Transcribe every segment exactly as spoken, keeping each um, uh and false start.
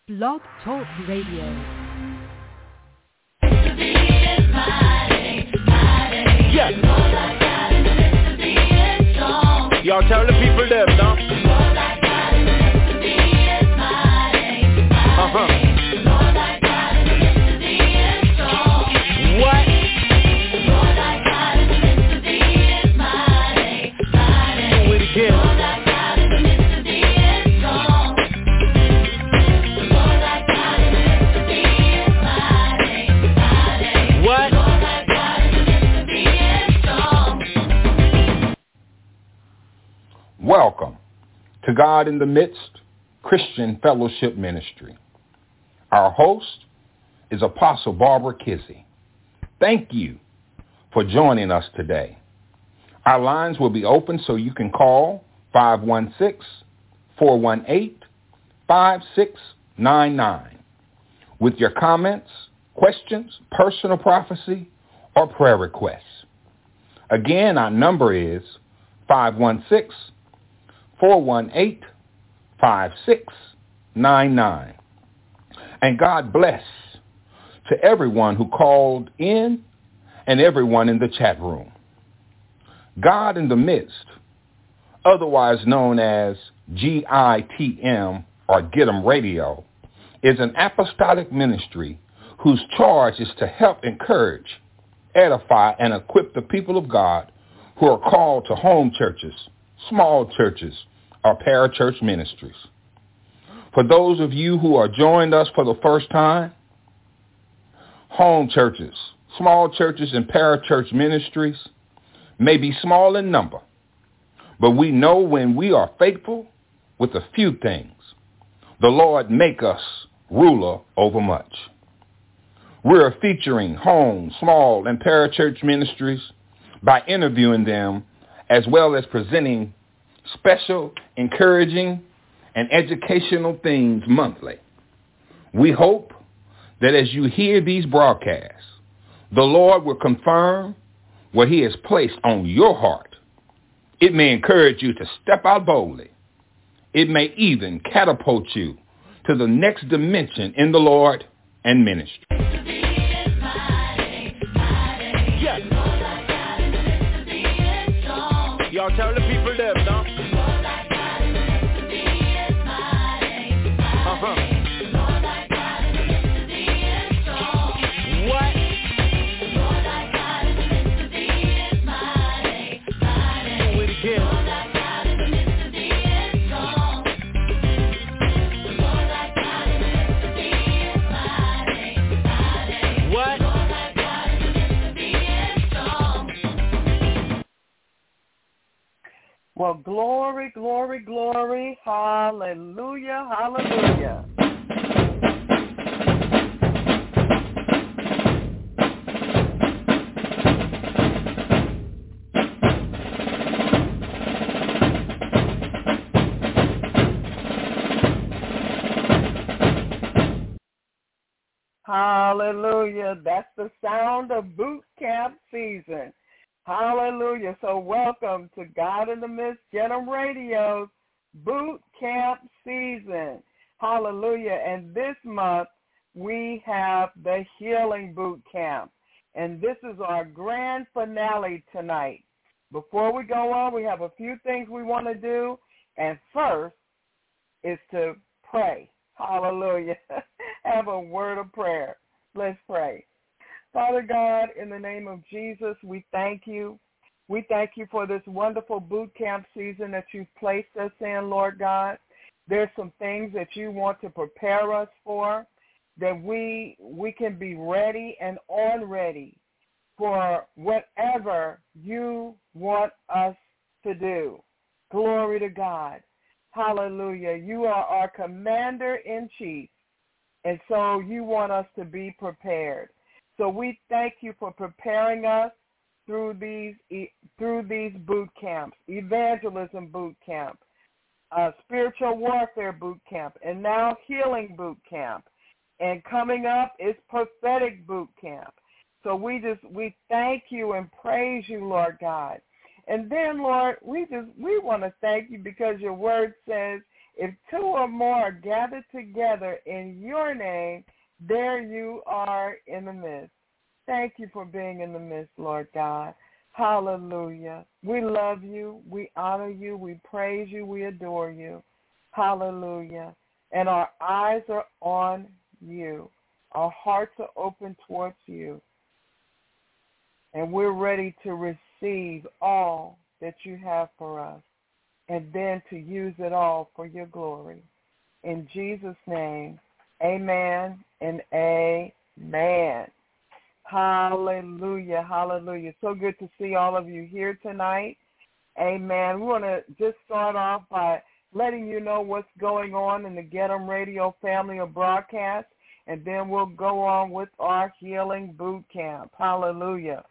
Blog Talk Radio. Yes. Y'all tell the people them, no? Uh-huh. What? Do it again. What? Welcome to God in the Midst Christian Fellowship Ministry. Our host is Apostle Barbara Kizzie. Thank you for joining us today. Our lines will be open so you can call five one six, four one eight, five six nine nine with your comments, questions, personal prophecy, or prayer requests. Again, our number is five one six, four one eight, five six nine nine. And God bless to everyone who called in and everyone in the chat room. God in the Midst, otherwise known as G I T M or Get 'em Radio, is an apostolic ministry whose charge is to help encourage, edify, and equip the people of God who are called to home churches, small churches, or parachurch ministries. For those of you who are joined us for the first time, home churches, small churches, and parachurch ministries may be small in number, but we know when we are faithful with a few things, the Lord make us ruler over much. We're featuring home, small, and parachurch ministries by interviewing them as well as presenting special, encouraging, and educational things monthly. We hope that as you hear these broadcasts, the Lord will confirm what he has placed on your heart. It may encourage you to step out boldly. It may even catapult you to the next dimension in the Lord and ministry. Yes. Y'all tell the people them, no? Uh-huh. What? Do it again. What? Well, glory, glory, glory, hallelujah, hallelujah. Hallelujah. That's the sound of boot camp season. Hallelujah. So welcome to God in the Midst, Get 'em Radio's boot camp season. Hallelujah. And this month we have the Healing Boot Camp. And this is our grand finale tonight. Before we go on, we have a few things we want to do. And first is to pray. Hallelujah. Have a word of prayer. Let's pray. Father God, in the name of Jesus, we thank you. We thank you for this wonderful boot camp season that you've placed us in, Lord God. There's some things that you want to prepare us for, that we we can be ready and on ready for whatever you want us to do. Glory to God. Hallelujah. You are our commander-in-chief, and so you want us to be prepared. So we thank you for preparing us through these through these boot camps, evangelism boot camp, uh, spiritual warfare boot camp, and now healing boot camp. And coming up is prophetic boot camp. So we just we thank you and praise you, Lord God. And then, Lord, we just we want to thank you because your word says If two or more are gathered together in your name, there you are in the midst. Thank you for being in the midst, Lord God. Hallelujah. We love you. We honor you. We praise you. We adore you. Hallelujah. And our eyes are on you. Our hearts are open towards you. And we're ready to receive all that you have for us and then to use it all for your glory. In Jesus' name, amen and amen. Hallelujah, hallelujah. So good to see all of you here tonight. Amen. We want to just start off by letting you know what's going on in the Get 'em Radio family of broadcasts, and then we'll go on with our healing boot camp. Hallelujah.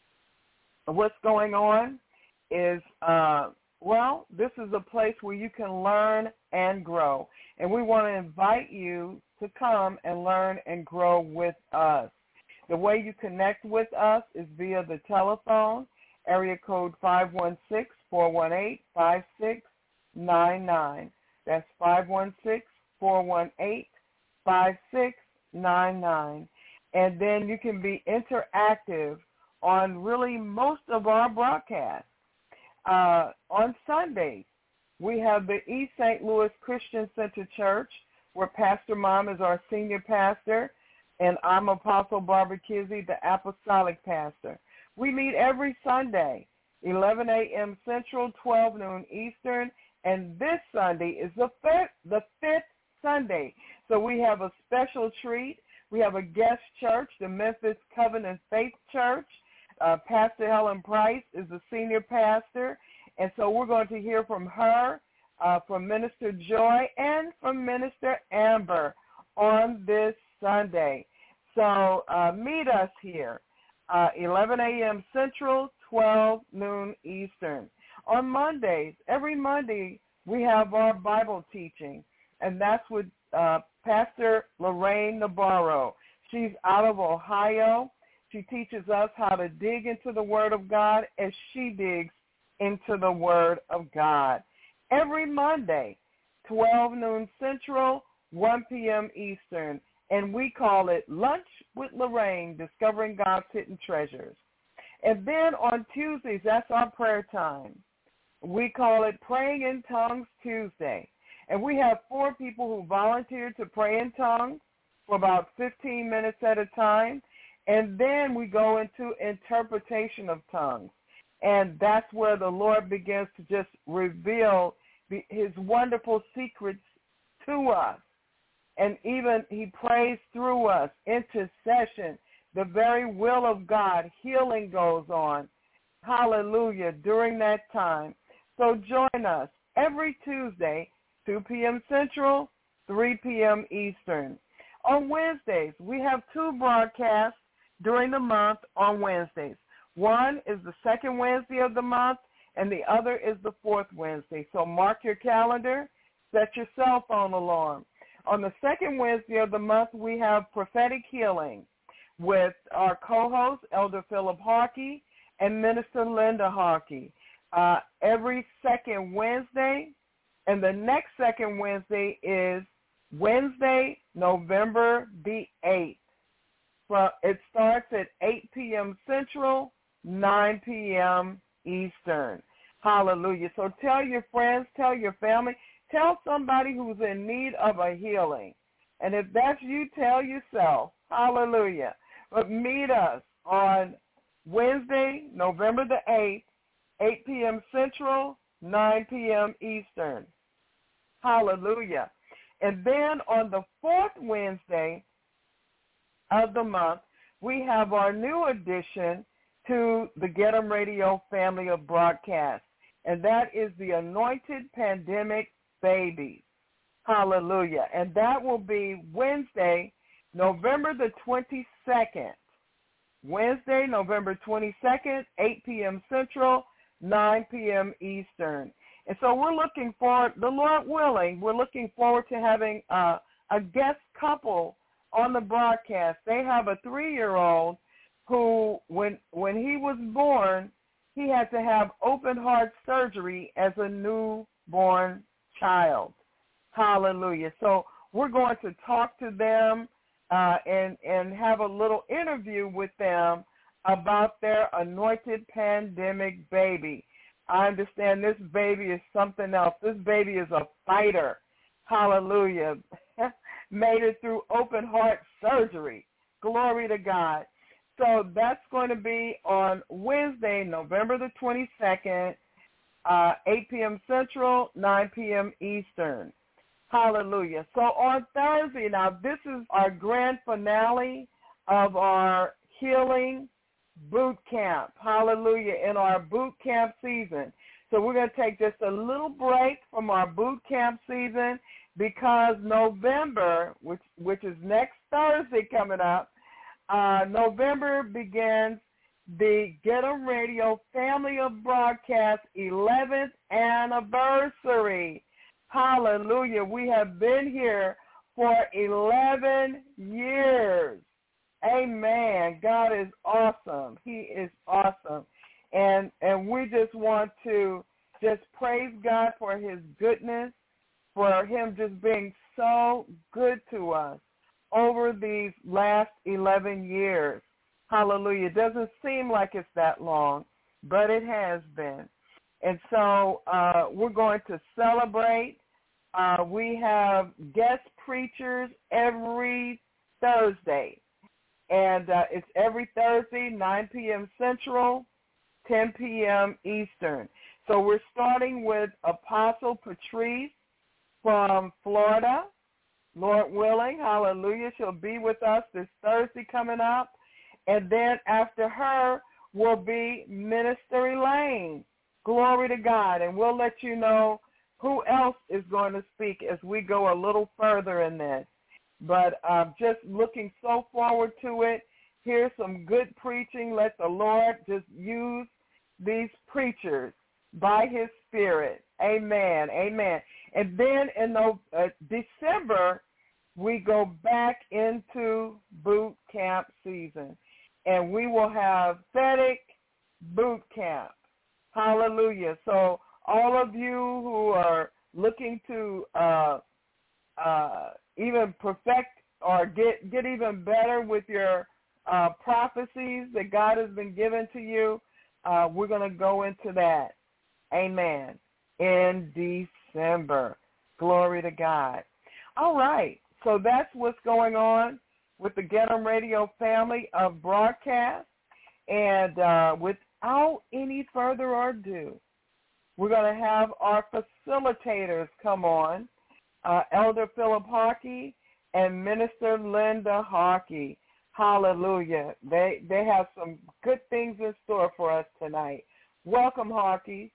What's going on is, uh, well, this is a place where you can learn and grow, and we want to invite you to come and learn and grow with us. The way you connect with us is via the telephone, area code five one six, four one eight, five six nine nine. That's five one six, four one eight, five six nine nine. And then you can be interactive on really most of our broadcasts. Uh, on Sundays, we have the East Saint Louis Christian Center Church, where Pastor Mom is our senior pastor, and I'm Apostle Barbara Kizzy, the apostolic pastor. We meet every Sunday, eleven a.m. Central, twelve noon Eastern, and this Sunday is the fifth, the fifth Sunday. So we have a special treat. We have a guest church, the Memphis Covenant Faith Church. Uh, Pastor Helen Price is the senior pastor, and so we're going to hear from her, uh, from Minister Joy, and from Minister Amber on this Sunday. So uh, meet us here, uh, eleven a.m. Central, twelve noon Eastern. On Mondays, every Monday, we have our Bible teaching, and that's with uh, Pastor Lorraine Navarro. She's out of Ohio. She teaches us how to dig into the Word of God as she digs into the Word of God. Every Monday, twelve noon Central, one p.m. Eastern, and we call it Lunch with Lorraine, Discovering God's Hidden Treasures. And then on Tuesdays, that's our prayer time. We call it Praying in Tongues Tuesday. And we have four people who volunteer to pray in tongues for about fifteen minutes at a time. And then we go into interpretation of tongues. And that's where the Lord begins to just reveal the, his wonderful secrets to us. And even he prays through us, intercession, the very will of God, healing goes on. Hallelujah, during that time. So join us every Tuesday, two p.m. Central, three p.m. Eastern. On Wednesdays, we have two broadcasts during the month on Wednesdays. One is the second Wednesday of the month, and the other is the fourth Wednesday. So mark your calendar, set your cell phone alarm. On the second Wednesday of the month, we have Prophetic Healing with our co-host, Elder Philip Harkey, and Minister Linda Harkey. Uh, every second Wednesday, and the next second Wednesday is Wednesday, November the eighth. Well, it starts at eight p.m. Central, nine p.m. Eastern. Hallelujah. So tell your friends, tell your family, tell somebody who's in need of a healing. And if that's you, tell yourself. Hallelujah. But meet us on Wednesday, November the eighth, eight p.m. Central, nine p.m. Eastern. Hallelujah. And then on the fourth Wednesday of the month, we have our new addition to the Get 'em Radio family of broadcasts, and that is the Anointed Pandemic Babies. Hallelujah. And that will be Wednesday, November the twenty-second. Wednesday, November twenty-second, eight p.m. Central, nine p.m. Eastern. And so we're looking forward, the Lord willing, we're looking forward to having uh, a guest couple on the broadcast. They have a three-year-old who, when when he was born, he had to have open heart surgery as a newborn child. Hallelujah. So we're going to talk to them uh, and, and have a little interview with them about their anointed pandemic baby. I understand this baby is something else. This baby is a fighter. Hallelujah. Made it through open heart surgery. Glory to God. So that's going to be on Wednesday, November the twenty-second, uh, eight p.m. Central, nine p.m. Eastern. Hallelujah. So on Thursday, now this is our grand finale of our healing boot camp. Hallelujah, in our boot camp season. So we're going to take just a little break from our boot camp season because November, which which is next Thursday coming up, uh, November begins the Get 'em Radio Family of Broadcast eleventh anniversary. Hallelujah. We have been here for eleven years. Amen. God is awesome. He is awesome. And and we just want to just praise God for his goodness, for him just being so good to us over these last eleven years. Hallelujah. It doesn't seem like it's that long, but it has been. And so uh, we're going to celebrate. Uh, we have guest preachers every Thursday. And uh, it's every Thursday, nine p.m. Central, ten p.m. Eastern. So we're starting with Apostle Patrice from Florida, Lord willing. Hallelujah. She'll be with us this Thursday coming up. And then after her will be Minister Elaine. Glory to God. And we'll let you know who else is going to speak as we go a little further in this. But uh, just looking so forward to it. Here's some good preaching. Let the Lord just use these preachers by his Spirit. Amen. Amen. And then in the, uh, December, we go back into boot camp season. And we will have prophetic boot camp. Hallelujah. So all of you who are looking to uh, uh, even perfect or get, get even better with your uh, prophecies that God has been given to you, uh, we're going to go into that. Amen. In December. Glory to God. All right. So that's what's going on with the Get 'em Radio family of broadcast. And uh, without any further ado, we're going to have our facilitators come on, uh, Elder Philip Harkey and Minister Linda Harkey. Hallelujah. They they have some good things in store for us tonight. Welcome, Harkey.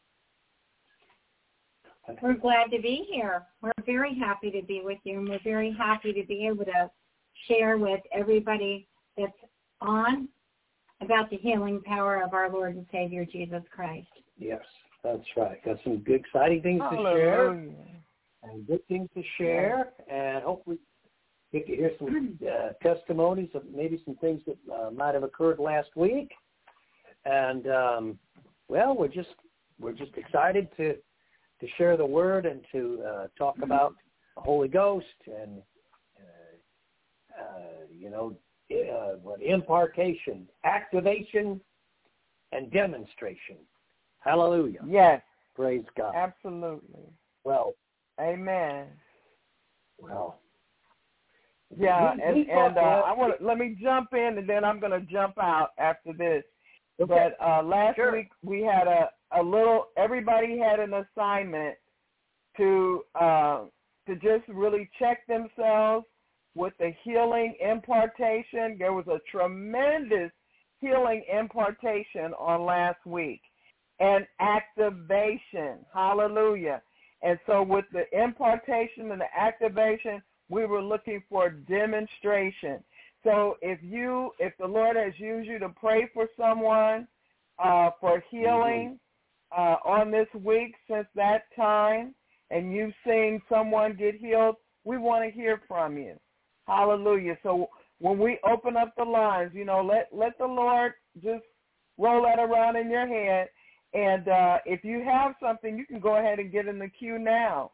We're glad to be here. We're very happy to be with you, and we're very happy to be able to share with everybody that's on about the healing power of our Lord and Savior, Jesus Christ. Yes, that's right. Got some good, exciting things Hallelujah. to share and good things to share, and hopefully you can hear some uh, testimonies of maybe some things that uh, might have occurred last week. And, um, well, we're just we're just excited to to share the word and to uh, talk about the Holy Ghost and, uh, uh, you know, uh, what impartation, activation, and demonstration. Hallelujah. Yes. Praise God. Absolutely. Well. Amen. Well. Yeah, we, and, we and uh, uh, I want to let me jump in, and then I'm going to jump out after this. Okay. But uh, last Sure. week we had a, a little. Everybody had an assignment to uh, to just really check themselves with the healing impartation. There was a tremendous healing impartation on last week, and activation. Hallelujah. And so with the impartation and the activation, we were looking for demonstration. So if you, if the Lord has used you to pray for someone uh, for healing uh, on this week since that time, and you've seen someone get healed, we want to hear from you. Hallelujah. So when we open up the lines, you know, let, let the Lord just roll that around in your head. And uh, if you have something, you can go ahead and get in the queue now.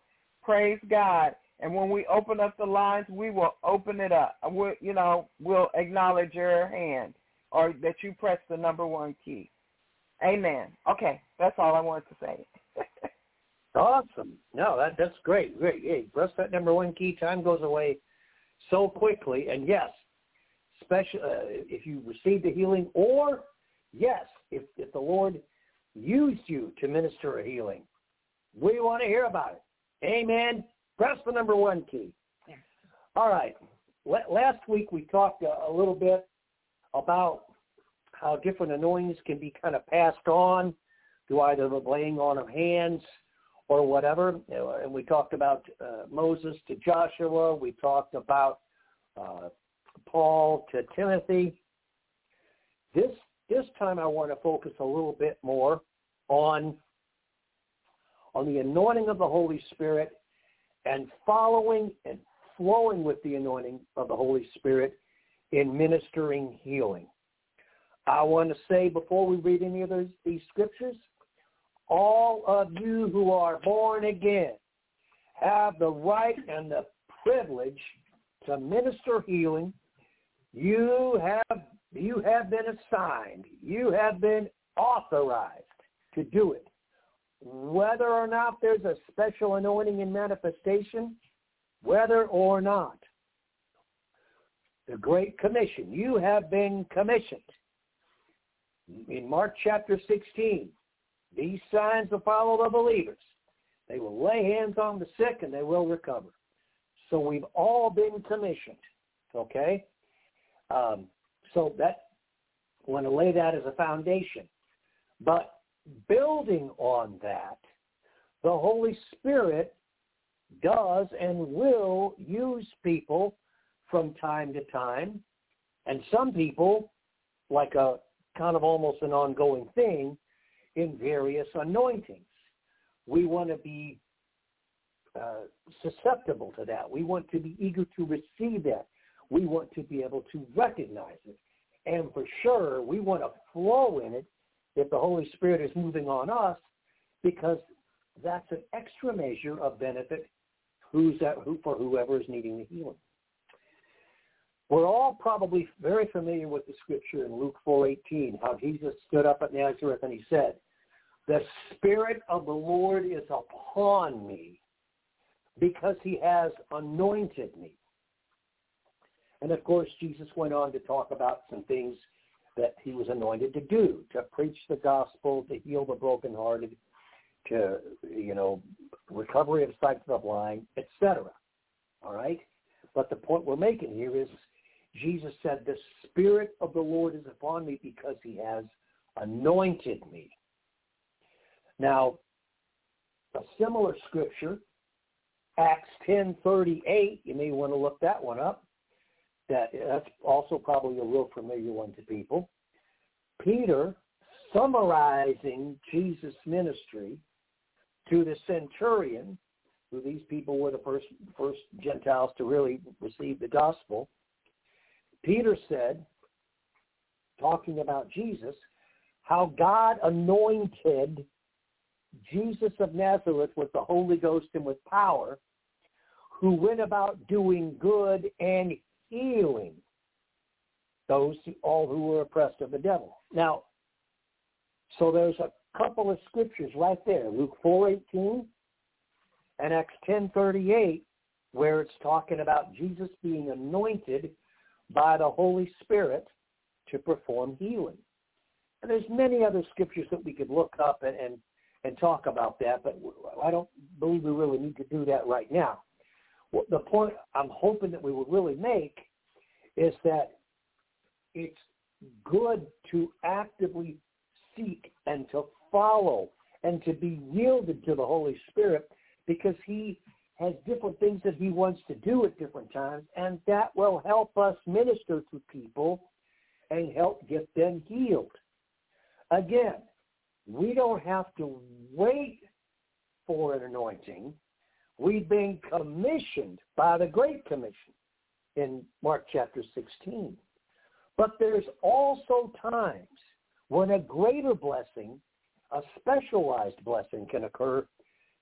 Praise God. And when we open up the lines, we will open it up. We'll, you know, we'll acknowledge your hand or that you press the number one key. Amen. Okay, that's all I wanted to say. Awesome. No, that that's great. Great. Hey, press that number one key. Time goes away so quickly. And yes, special uh, if you received the healing, or yes, if if the Lord used you to minister a healing, we want to hear about it. Amen. Press the number one key. Yeah. All right. Last week we talked a, a little bit about how different anointings can be kind of passed on through either the laying on of hands or whatever. And we talked about uh, Moses to Joshua. We talked about uh, Paul to Timothy. This this time I want to focus a little bit more on, on the anointing of the Holy Spirit and following and flowing with the anointing of the Holy Spirit in ministering healing. I want to say before we read any of those, these scriptures, all of you who are born again have the right and the privilege to minister healing. You have you have been assigned. You have been authorized to do it. Whether or not there's a special anointing in manifestation, whether or not. The Great Commission. You have been commissioned. In Mark chapter sixteen, these signs will follow the believers. They will lay hands on the sick and they will recover. So we've all been commissioned, okay? Um, so that, I want to lay that as a foundation. But building on that, the Holy Spirit does and will use people from time to time, and some people, like a kind of almost an ongoing thing, in various anointings. We want to be uh, susceptible to that. We want to be eager to receive that. We want to be able to recognize it. And for sure, we want to flow in it if the Holy Spirit is moving on us, because that's an extra measure of benefit who's that, who, for whoever is needing the healing. We're all probably very familiar with the scripture in Luke four eighteen, how Jesus stood up at Nazareth and he said, "The Spirit of the Lord is upon me because he has anointed me." And of course, Jesus went on to talk about some things that he was anointed to do, to preach the gospel, to heal the brokenhearted, to, you know, recovery of sight to the blind, et cetera. All right? But the point we're making here is Jesus said, "The Spirit of the Lord is upon me because he has anointed me." Now, a similar scripture, Acts ten thirty-eight, you may want to look that one up. That, that's also probably a real familiar one to people. Peter, summarizing Jesus' ministry to the centurion, who these people were the first, first Gentiles to really receive the gospel, Peter said, talking about Jesus, how God anointed Jesus of Nazareth with the Holy Ghost and with power, who went about doing good and healing those who, all who were oppressed of the devil. Now, so there's a couple of scriptures right there, Luke four eighteen and Acts ten thirty-eight, where it's talking about Jesus being anointed by the Holy Spirit to perform healing. And there's many other scriptures that we could look up and, and, and talk about that, but I don't believe we really need to do that right now. The point I'm hoping that we will really make is that it's good to actively seek and to follow and to be yielded to the Holy Spirit, because he has different things that he wants to do at different times, and that will help us minister to people and help get them healed. Again, we don't have to wait for an anointing. We've been commissioned by the Great Commission in Mark chapter sixteen. But there's also times when a greater blessing, a specialized blessing, can occur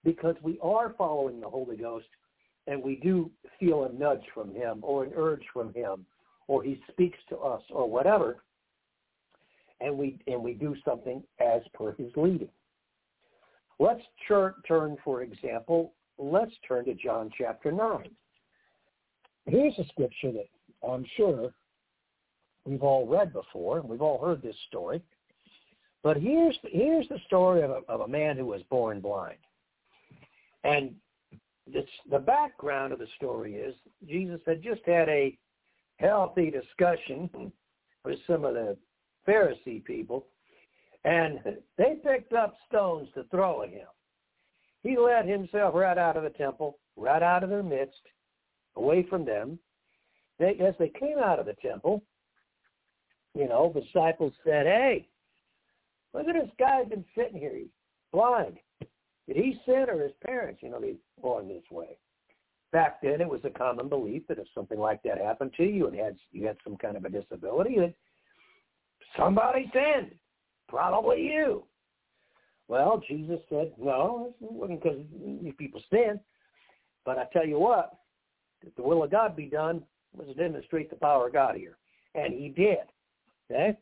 because we are following the Holy Ghost and we do feel a nudge from him or an urge from him or he speaks to us or whatever, and we and we do something as per his leading. Let's turn, turn for example, let's turn to John chapter nine. Here's a scripture that I'm sure we've all read before, and we've all heard this story. But here's here's the story of a, of a man who was born blind. And this, the background of the story is Jesus had just had a healthy discussion with some of the Pharisee people, and they picked up stones to throw at him. He let himself right out of the temple, right out of their midst, away from them. They, as they came out of the temple, you know, the disciples said, hey, look at this guy been sitting here. He's blind. Did he sin or his parents, you know, they born this way? Back then, it was a common belief that if something like that happened to you and had you had some kind of a disability, that somebody sinned, probably you. Well, Jesus said, no, it wasn't because these people sinned. But I tell you what, if the will of God be done, let's demonstrate the power of God here. And he did. Okay?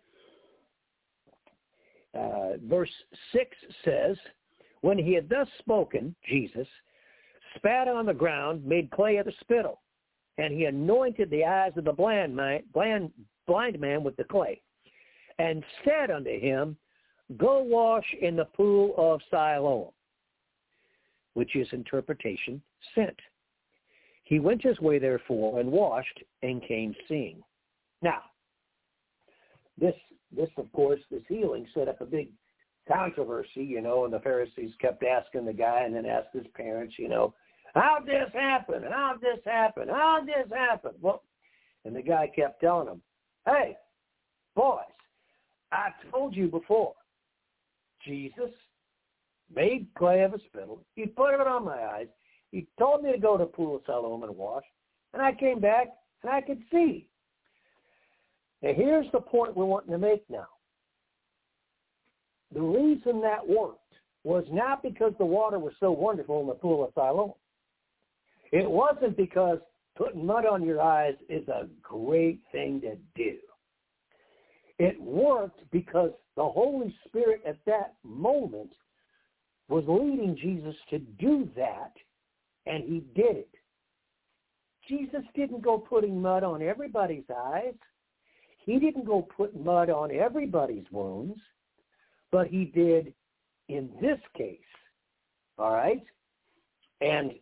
Uh, verse six says, when he had thus spoken, Jesus spat on the ground, made clay of the spittle, and he anointed the eyes of the blind man, blind, blind man with the clay, and said unto him, go wash in the pool of Siloam, which is interpretation sent. He went his way, therefore, and washed, and came seeing. Now, this, this of course, this healing set up a big controversy, you know, and the Pharisees kept asking the guy and then asked his parents, you know, how'd this happen? How'd this happen? How'd this happen? Well, and the guy kept telling them, hey, boys, I told you before, Jesus made clay of a spittle. He put it on my eyes. He told me to go to the pool of Siloam and wash, and I came back and I could see. Now, here's the point we're wanting to make now. The reason that worked was not because the water was so wonderful in the pool of Siloam. It wasn't because putting mud on your eyes is a great thing to do. It worked because the Holy Spirit at that moment was leading Jesus to do that, and he did it. Jesus didn't go putting mud on everybody's eyes. He didn't go put mud on everybody's wounds. But he did in this case, all right? And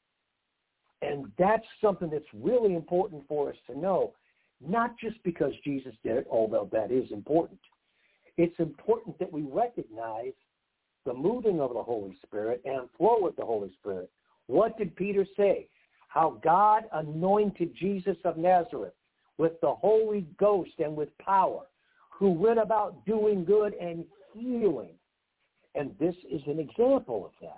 and that's something that's really important for us to know, not just because Jesus did it, although that is important. It's important that we recognize the moving of the Holy Spirit and flow with the Holy Spirit. What did Peter say? How God anointed Jesus of Nazareth with the Holy Ghost and with power, who went about doing good and healing. And this is an example of that.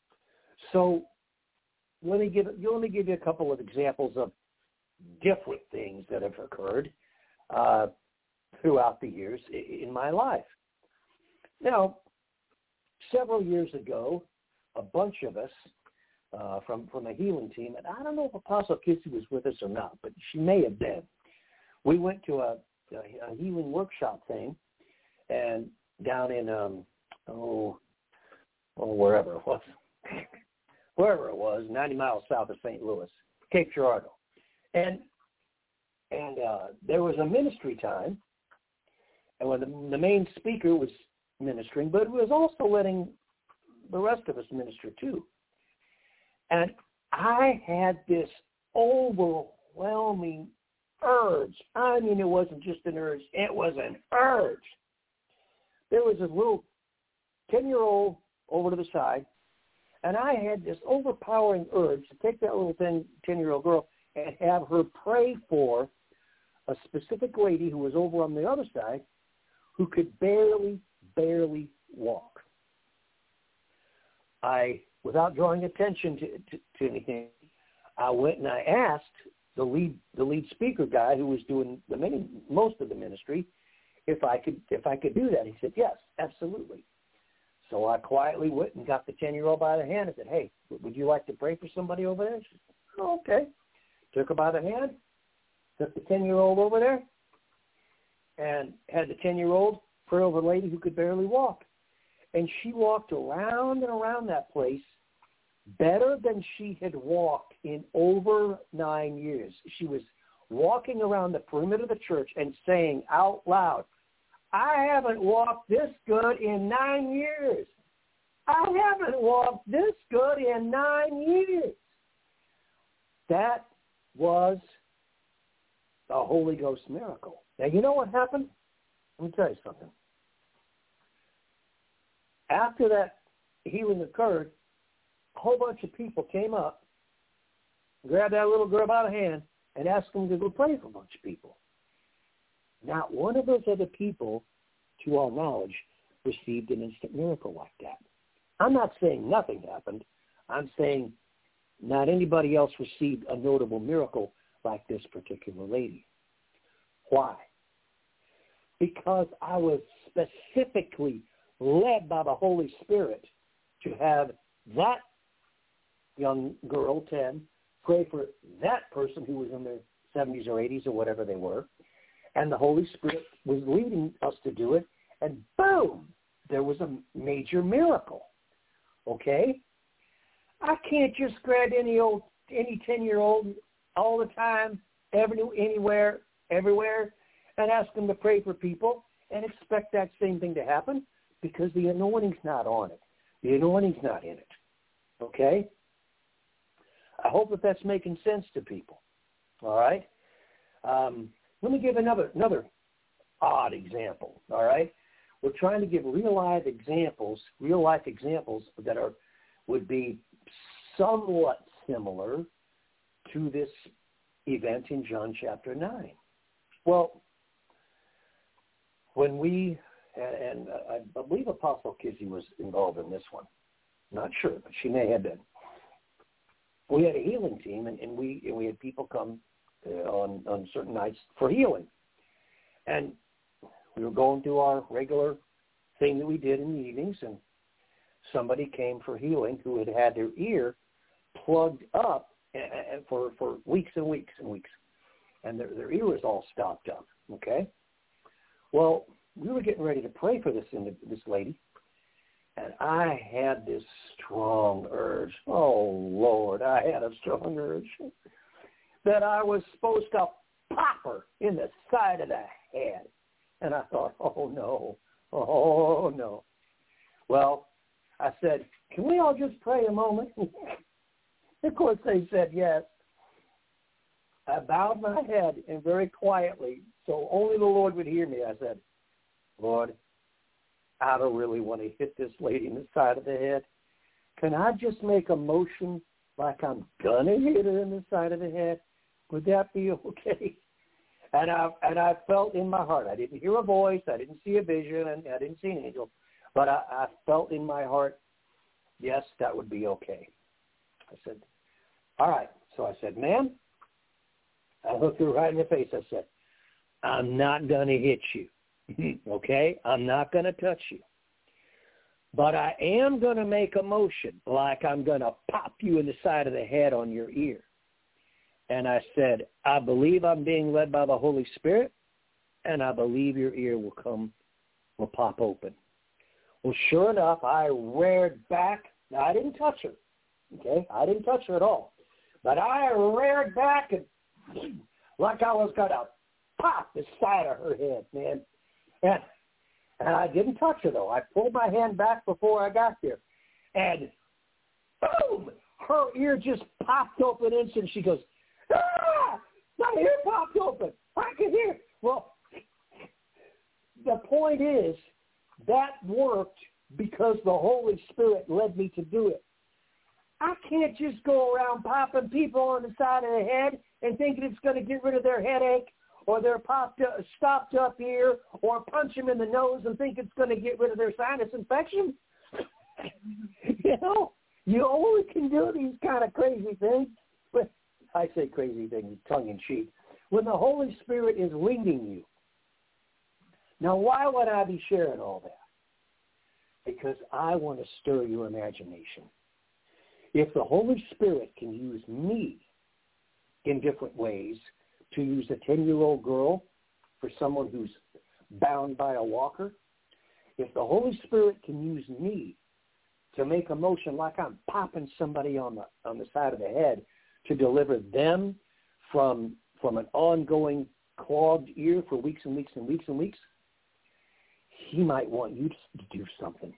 So let me give let me give you a couple of examples of different things that have occurred uh, throughout the years in my life. Now, several years ago, a bunch of us uh, from, from a healing team, and I don't know if Apostle Kissy was with us or not, but she may have been. We went to a, a healing workshop thing, and down in, um, oh, oh, wherever it was, wherever it was, ninety miles south of Saint Louis, Cape Girardeau. And and uh, there was a ministry time, and when the, the main speaker was ministering, but was also letting the rest of us minister too. And I had this overwhelming urge. I mean, it wasn't just an urge, it was an urge. There was a little ten-year-old over to the side, and I had this overpowering urge to take that little ten-year-old girl and have her pray for a specific lady who was over on the other side who could barely, barely walk. I, without drawing attention to, to, to anything, I went and I asked the lead the lead speaker guy who was doing the main, most of the ministry if I could if I could do that. He said, yes, absolutely. So I quietly went and got the ten-year-old by the hand and said, hey, would you like to pray for somebody over there? She said, oh, okay. Took her by the hand, took the ten-year-old over there, and had the ten-year-old pray over a lady who could barely walk. And she walked around and around that place better than she had walked in over nine years. She was walking around the perimeter of the church and saying out loud, I haven't walked this good in nine years. I haven't walked this good in nine years. That was a Holy Ghost miracle. Now, you know what happened? Let me tell you something. After that healing occurred, a whole bunch of people came up, grabbed that little girl by the hand, and asked them to go pray for a bunch of people. Not one of those other people, to our knowledge, received an instant miracle like that. I'm not saying nothing happened. I'm saying not anybody else received a notable miracle like this particular lady. Why? Because I was specifically led by the Holy Spirit to have that young girl, ten, pray for that person who was in their seventies or eighties or whatever they were. And the Holy Spirit was leading us to do it. And boom, there was a major miracle. Okay? I can't just grab any old, any ten-year-old all the time, every, anywhere, everywhere, and ask them to pray for people and expect that same thing to happen, because the anointing's not on it. The anointing's not in it. Okay? I hope that that's making sense to people. All right? Um, let me give another another odd example. All right? We're trying to give real life examples, real life examples that are would be somewhat similar to this event in John chapter nine. Well, when we, and I believe Apostle Kizzy was involved in this one. Not sure, but she may have been. We had a healing team, and, and we and we had people come uh, on, on certain nights for healing. And we were going through our regular thing that we did in the evenings, and somebody came for healing who had had their ear plugged up for, for weeks and weeks and weeks. And their, their ear was all stopped up, okay? Well, we were getting ready to pray for this this lady, and I had this strong urge. Oh, Lord, I had a strong urge that I was supposed to pop her in the side of the head. And I thought, oh, no, oh, no. Well, I said, can we all just pray a moment? Of course, they said yes. I bowed my head, and very quietly, so only the Lord would hear me, I said, Lord, I don't really want to hit this lady in the side of the head. Can I just make a motion like I'm going to hit her in the side of the head? Would that be okay? And I and I felt in my heart, I didn't hear a voice, I didn't see a vision, and I didn't see an angel, but I, I felt in my heart, yes, that would be okay. I said, all right. So I said, ma'am, I looked her right in the face. I said, I'm not going to hit you, okay? I'm not going to touch you. But I am going to make a motion like I'm going to pop you in the side of the head on your ear. And I said, I believe I'm being led by the Holy Spirit, and I believe your ear will come, will pop open. Well, sure enough, I reared back. Now, I didn't touch her, okay? I didn't touch her at all. But I reared back and like I was going to pop the side of her head, man. And, and I didn't touch her, though. I pulled my hand back before I got there. And boom, her ear just popped open instant. She goes, ah, my ear popped open. I can hear. Well, the point is, that worked because the Holy Spirit led me to do it. I can't just go around popping people on the side of the head and thinking it's going to get rid of their headache or their popped up, stopped up ear, or punch them in the nose and think it's going to get rid of their sinus infection. You know, you only can do these kind of crazy things. But I say crazy things, tongue in cheek, when the Holy Spirit is leading you. Now, why would I be sharing all that? because I want to stir your imagination. If the Holy Spirit can use me in different ways, to use a ten-year-old girl for someone who's bound by a walker, if the Holy Spirit can use me to make a motion like I'm popping somebody on the on the side of the head to deliver them from from an ongoing clogged ear for weeks and weeks and weeks and weeks, he might want you to do something.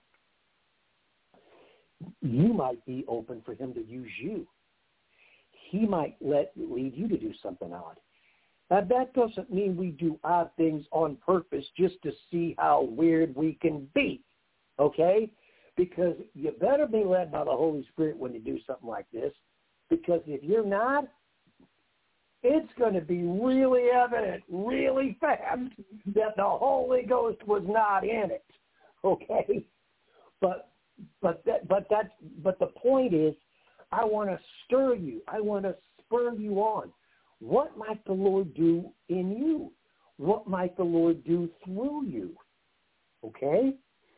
You might be open for him to use you. He might let lead you to do something odd. Now, that doesn't mean we do odd things on purpose just to see how weird we can be, okay? Because you better be led by the Holy Spirit when you do something like this, because if you're not, it's going to be really evident really fast that the Holy Ghost was not in it, okay? But but that but that but the point is, I want to stir you. I want to spur you on. What might the Lord do in you? What might the Lord do through you? Okay?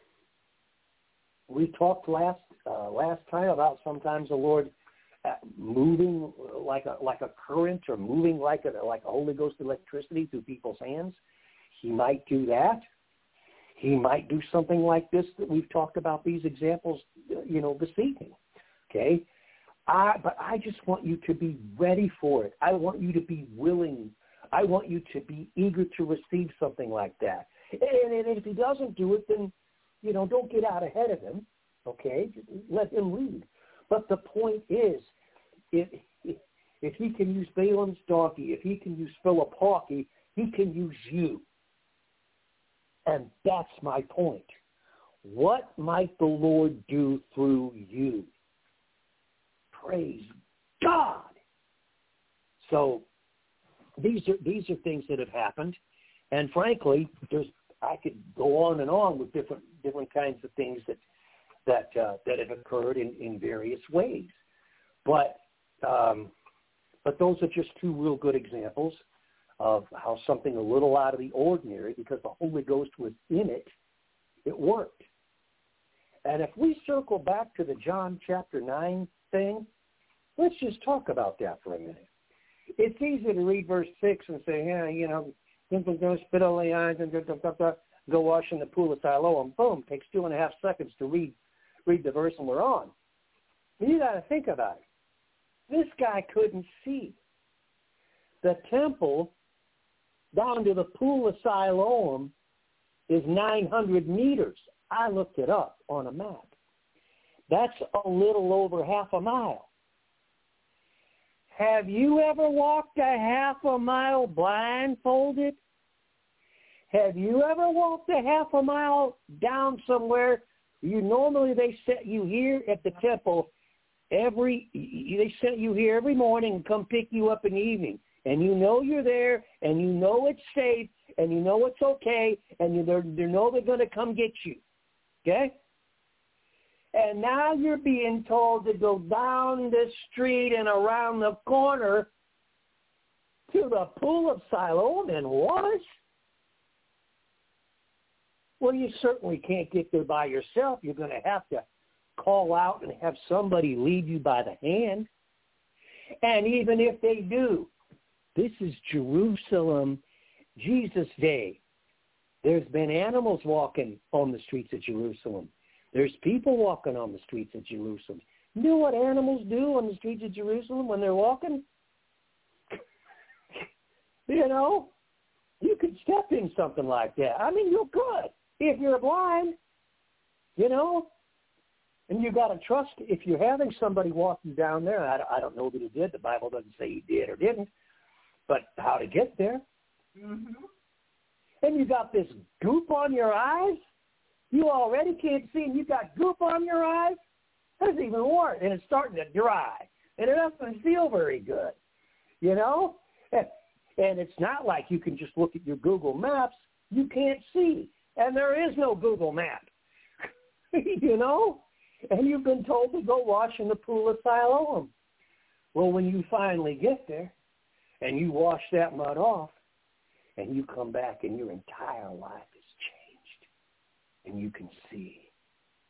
We talked last uh, last time about sometimes the Lord uh, moving like a like a current or moving like a like a Holy Ghost electricity through people's hands. He might do that. He might do something like this that we've talked about these examples, you know, this evening. Okay? I, but I just want you to be ready for it. I want you to be willing. I want you to be eager to receive something like that. And, and if he doesn't do it, then, you know, don't get out ahead of him, okay? Just let him lead. But the point is, if, if he can use Balaam's donkey, if he can use Philip Hawkey, he can use you. And that's my point. What might the Lord do through you? Praise God. So these are these are things that have happened, and frankly, there's I could go on and on with different different kinds of things that that uh, that have occurred in, in various ways. But um, but those are just two real good examples of how something a little out of the ordinary, because the Holy Ghost was in it, it worked. And if we circle back to the John chapter nine thing, let's just talk about that for a minute. It's easy to read verse six and say, yeah, you know, go spit on the eyes and go wash in the pool of Siloam. Boom, takes two and a half seconds to read read the verse and we're on. You got to think about it. This guy couldn't see. The temple down to the pool of Siloam is nine hundred meters. I looked it up on a map. That's a little over half a mile. Have you ever walked a half a mile blindfolded? Have you ever walked a half a mile down somewhere? You normally they set you here at the temple every. They set you here every morning and come pick you up in the evening, and you know you're there, and you know it's safe, and you know it's okay, and you they know they're going to come get you. Okay. And now you're being told to go down the street and around the corner to the pool of Siloam and wash? Well, you certainly can't get there by yourself. You're going to have to call out and have somebody lead you by the hand. And even if they do, this is Jerusalem, Jesus' day. There's been animals walking on the streets of Jerusalem. There's people walking on the streets of Jerusalem. You know what animals do on the streets of Jerusalem when they're walking? You know, you could step in something like that. I mean, you could if you're blind, you know. And you got to trust if you're having somebody walking down there. I, I don't know that he did. The Bible doesn't say he did or didn't. But how to get there. Mm-hmm. And you got this goop on your eyes. You already can't see, and you got goop on your eyes. That's even worse, and it's starting to dry, and it doesn't feel very good, you know? And, and it's not like you can just look at your Google Maps. You can't see, and there is no Google Map, you know? And you've been told to go wash in the pool of Siloam. Well, when you finally get there, and you wash that mud off, and you come back, and your entire life is changed. And you can see.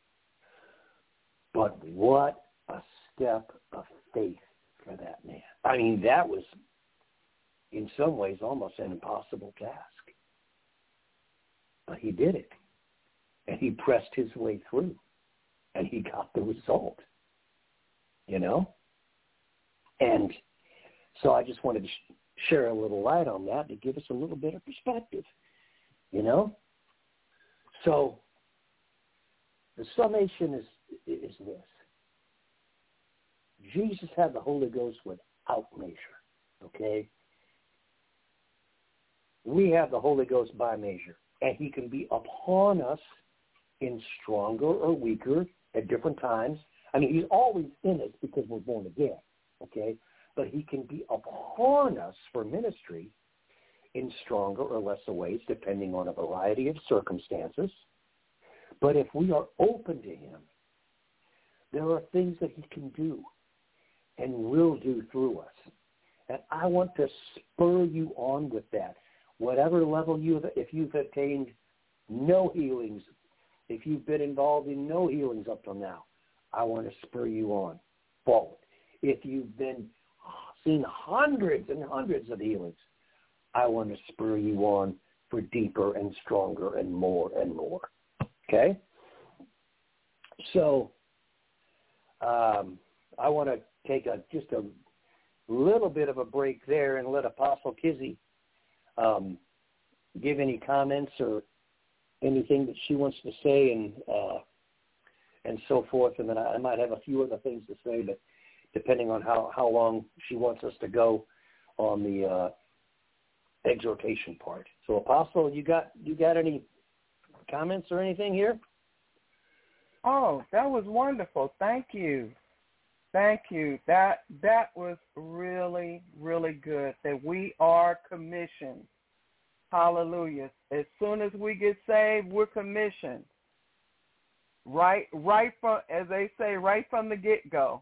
But what a step of faith for that man. I mean, that was, in some ways, almost an impossible task. But he did it. And he pressed his way through. And he got the result. You know? And so I just wanted to sh- share a little light on that to give us a little bit of perspective. You know? So the summation is is this. Jesus had the Holy Ghost without measure. Okay? We have the Holy Ghost by measure. And he can be upon us in stronger or weaker at different times. I mean, he's always in us because we're born again, okay? But he can be upon us for ministry in stronger or lesser ways, depending on a variety of circumstances. But if we are open to him, there are things that he can do and will do through us. And I want to spur you on with that. Whatever level you have, if you've attained no healings, if you've been involved in no healings up till now, I want to spur you on forward. If you've been seen hundreds and hundreds of healings, I want to spur you on for deeper and stronger and more and more. Okay? So um, I want to take a just a little bit of a break there and let Apostle Kizzy um, give any comments or anything that she wants to say and uh, and so forth. And then I, I might have a few other things to say, but depending on how, how long she wants us to go on the uh, exhortation part. So, Apostle, you got you got any comments or anything here? Oh, that was wonderful. Thank you. Thank you. That that was really, really good, that we are commissioned. Hallelujah. As soon as we get saved, we're commissioned. Right, right from, as they say, right from the get-go.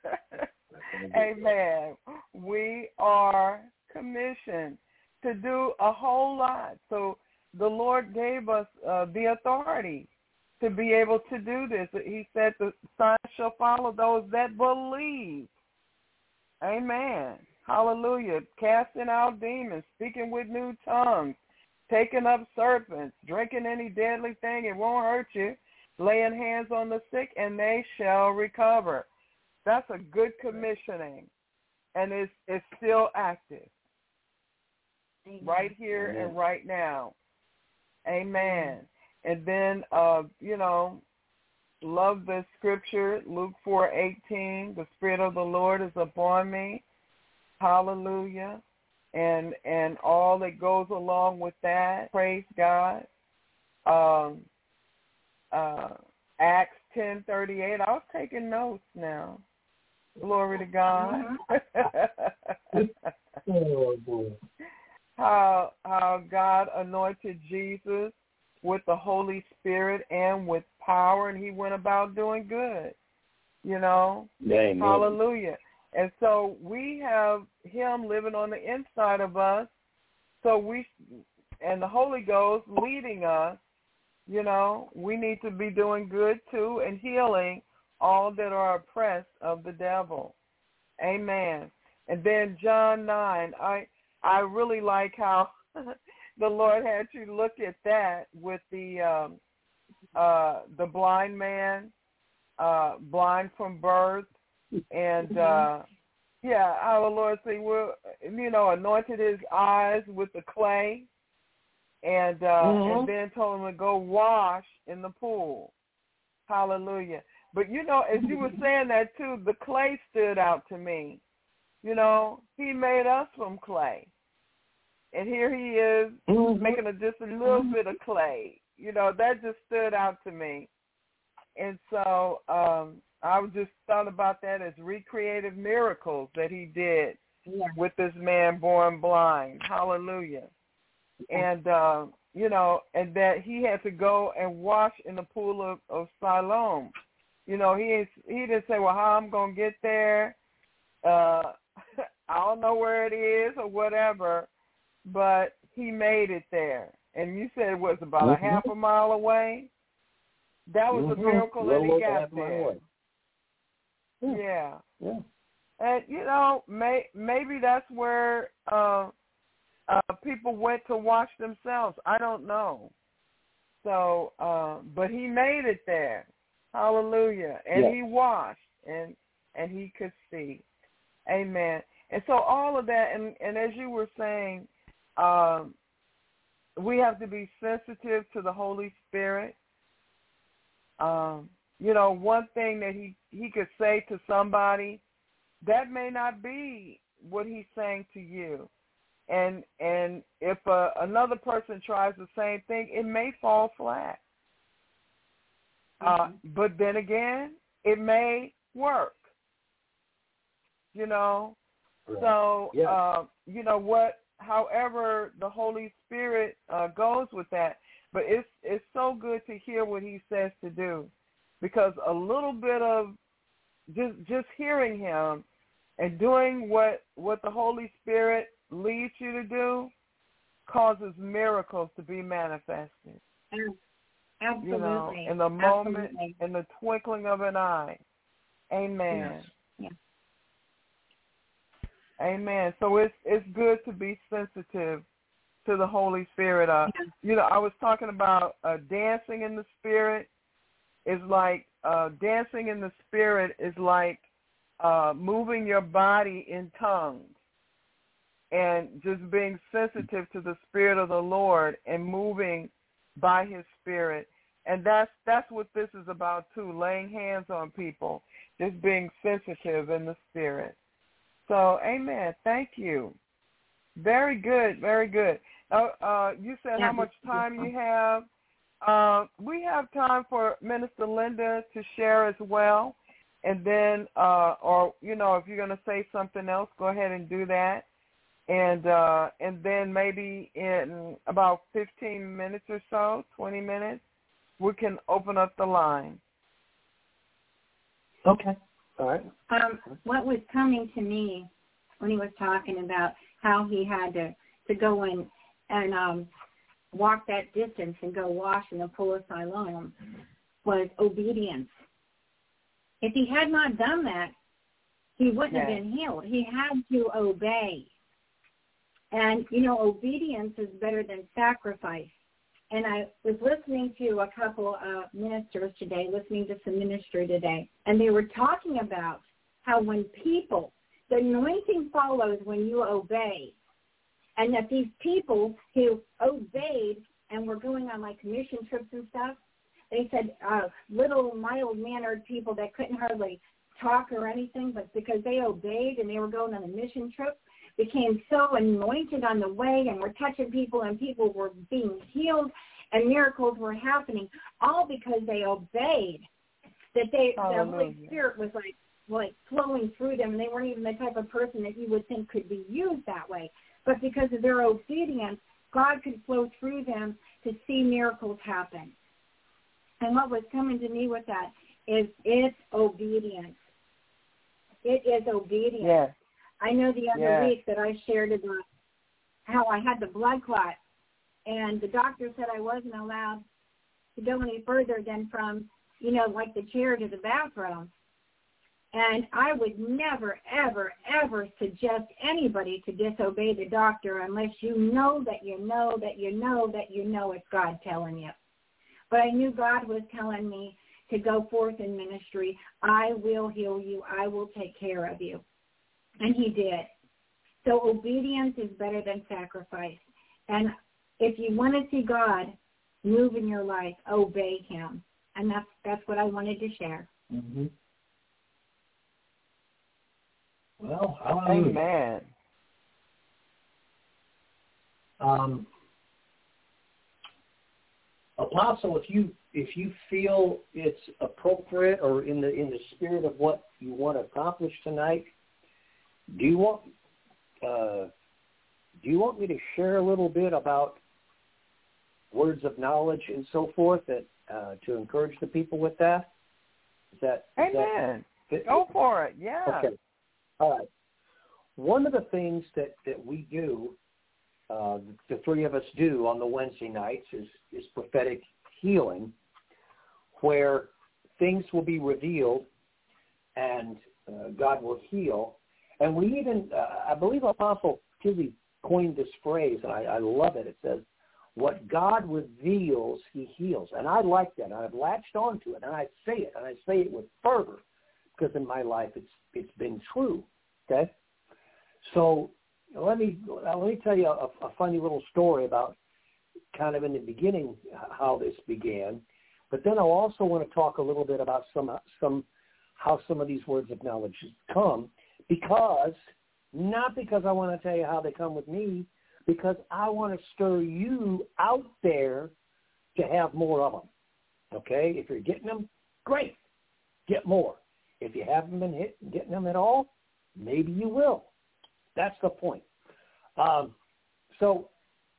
Amen. We are commissioned to do a whole lot. So the Lord gave us uh, the authority to be able to do this. He said the signs shall follow those that believe. Amen. Hallelujah. Casting out demons, speaking with new tongues, taking up serpents, drinking any deadly thing, it won't hurt you, laying hands on the sick, and they shall recover. That's a good commissioning, and it's, it's still active. Amen. Right here Amen. And right now. Amen. And then, uh, you know, love the scripture, Luke four eighteen, the Spirit of the Lord is upon me. Hallelujah. And and all that goes along with that. Praise God. Um, uh, Acts ten thirty-eight. I was taking notes now. Glory to God. Oh, boy. How how God anointed Jesus with the Holy Spirit and with power, and he went about doing good. You know? Amen. Hallelujah. And so we have him living on the inside of us, so we, and the Holy Ghost leading us, you know, we need to be doing good too and healing all that are oppressed of the devil. Amen. And then John nine, I I really like how the Lord had you look at that with the um, uh, the blind man, uh, blind from birth. And, uh, yeah, our Lord said, well, you know, anointed his eyes with the clay and uh, mm-hmm. and then told him to go wash in the pool. Hallelujah. But, you know, as you were saying that, too, the clay stood out to me. You know, he made us from clay. And here he is mm-hmm. making a, just a little bit of clay. You know, that just stood out to me. And so um, I just thought about that as recreative miracles that he did yeah. with this man born blind. Hallelujah. And, uh, you know, and that he had to go and wash in the pool of, of Siloam. You know, he he didn't say, well, how I'm going to get there. Uh, I don't know where it is or whatever, but he made it there. And you said it was about mm-hmm. a half a mile away. That was mm-hmm. a miracle that he got there. Yeah. Yeah. Yeah. And, you know, may, maybe that's where uh, uh, people went to wash themselves. I don't know. So, uh, but he made it there. Hallelujah. And Yeah. he washed, and and he could see. Amen. And so all of that, and, and as you were saying, um, we have to be sensitive to the Holy Spirit. Um, you know, one thing that he, he could say to somebody, that may not be what he's saying to you. And and if uh, another person tries the same thing, it may fall flat. Mm-hmm. Uh, but then again, it may work. You know? Right. So, yeah. uh, you know, what, however the Holy Spirit uh, goes with that, but it's it's so good to hear what he says to do, because a little bit of just just hearing him and doing what what the Holy Spirit leads you to do causes miracles to be manifested. Absolutely. You know, in the moment, Absolutely. in the twinkling of an eye. Amen. Yes. Yeah. Amen. So it's it's good to be sensitive to the Holy Spirit. Uh, yeah. You know, I was talking about uh, dancing in the Spirit. Is like uh, dancing in the Spirit is like uh, moving your body in tongues and just being sensitive to the Spirit of the Lord and moving by His Spirit. And that's that's what this is about too, laying hands on people, just being sensitive in the Spirit. So, amen. Thank you. Very good, very good. Uh, uh, you said yeah, how much time you have. Uh, we have time for Minister Linda to share as well. And then, uh, or, you know, if you're going to say something else, go ahead and do that. And uh, and then maybe in about fifteen minutes or so, twenty minutes, we can open up the line. Okay. All right. Um, what was coming to me when he was talking about how he had to, to go in and um, walk that distance and go wash in the pool of Siloam was obedience. If he had not done that, he wouldn't yes. have been healed. He had to obey. And, you know, obedience is better than sacrifice. And I was listening to a couple of ministers today, listening to some ministry today, and they were talking about how when people, the anointing follows when you obey, and that these people who obeyed and were going on like mission trips and stuff, they said uh, little mild-mannered people that couldn't hardly talk or anything, but because they obeyed and they were going on a mission trip, became so anointed on the way and were touching people and people were being healed and miracles were happening, all because they obeyed, that they the Holy Spirit was like like flowing through them, and they weren't even the type of person that you would think could be used that way. But because of their obedience, God could flow through them to see miracles happen. And what was coming to me with that is it's obedience. It is obedience. Yes. I know the other yes. week that I shared about how I had the blood clot, and the doctor said I wasn't allowed to go any further than from, you know, like the chair to the bathroom. And I would never, ever, ever suggest anybody to disobey the doctor unless you know that you know that you know that you know it's God telling you. But I knew God was telling me to go forth in ministry. I will heal you. I will take care of you. And he did. So obedience is better than sacrifice. And if you want to see God move in your life, obey him. And that's that's what I wanted to share. Mm-hmm. Well, hallelujah. Amen. Um, Apostle, if you if you feel it's appropriate or in the in the spirit of what you want to accomplish tonight, do you want uh, do you want me to share a little bit about words of knowledge and so forth that uh, to encourage the people with that? Is that is Amen. That, Go for it. Yeah. Okay. All right. One of the things that, that we do, uh, the three of us do on the Wednesday nights is, is prophetic healing, where things will be revealed and uh, God will heal. And we even, uh, I believe Apostle Kizzy coined this phrase, and I, I love it. It says, what God reveals, he heals. And I like that. I've latched onto it, and I say it, and I say it with fervor, because in my life it's it's been true, okay? So let me let me tell you a, a funny little story about kind of in the beginning how this began. But then I'll also want to talk a little bit about some some how some of these words of knowledge come, because, not because I want to tell you how they come with me, because I want to stir you out there to have more of them, okay? If you're getting them, great, get more. If you haven't been hit, getting them at all, maybe you will. That's the point. Um, so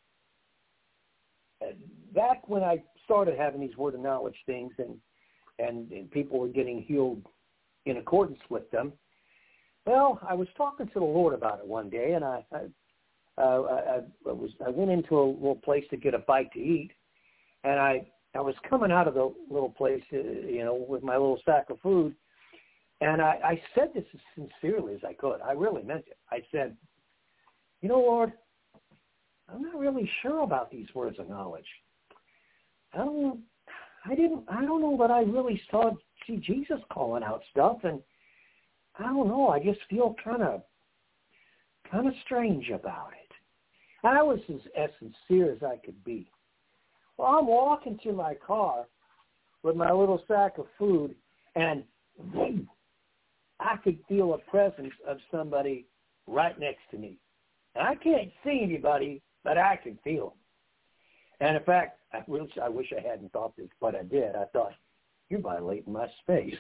back when I started having these word of knowledge things and, and, and people were getting healed in accordance with them, well, I was talking to the Lord about it one day, and I, I Uh, I, I was I went into a little place to get a bite to eat, and I, I was coming out of the little place, uh, you know, with my little sack of food, and I, I said this as sincerely as I could. I really meant it. I said, you know, Lord, I'm not really sure about these words of knowledge. I don't, I didn't, I don't know that I really saw see Jesus calling out stuff, and I don't know. I just feel kind of, kind of strange about it. I was as, as sincere as I could be. Well, I'm walking to my car with my little sack of food, and boom, I could feel a presence of somebody right next to me. And I can't see anybody, but I can feel them. And in fact, I wish, I wish I hadn't thought this, but I did. I thought, you're violating my space.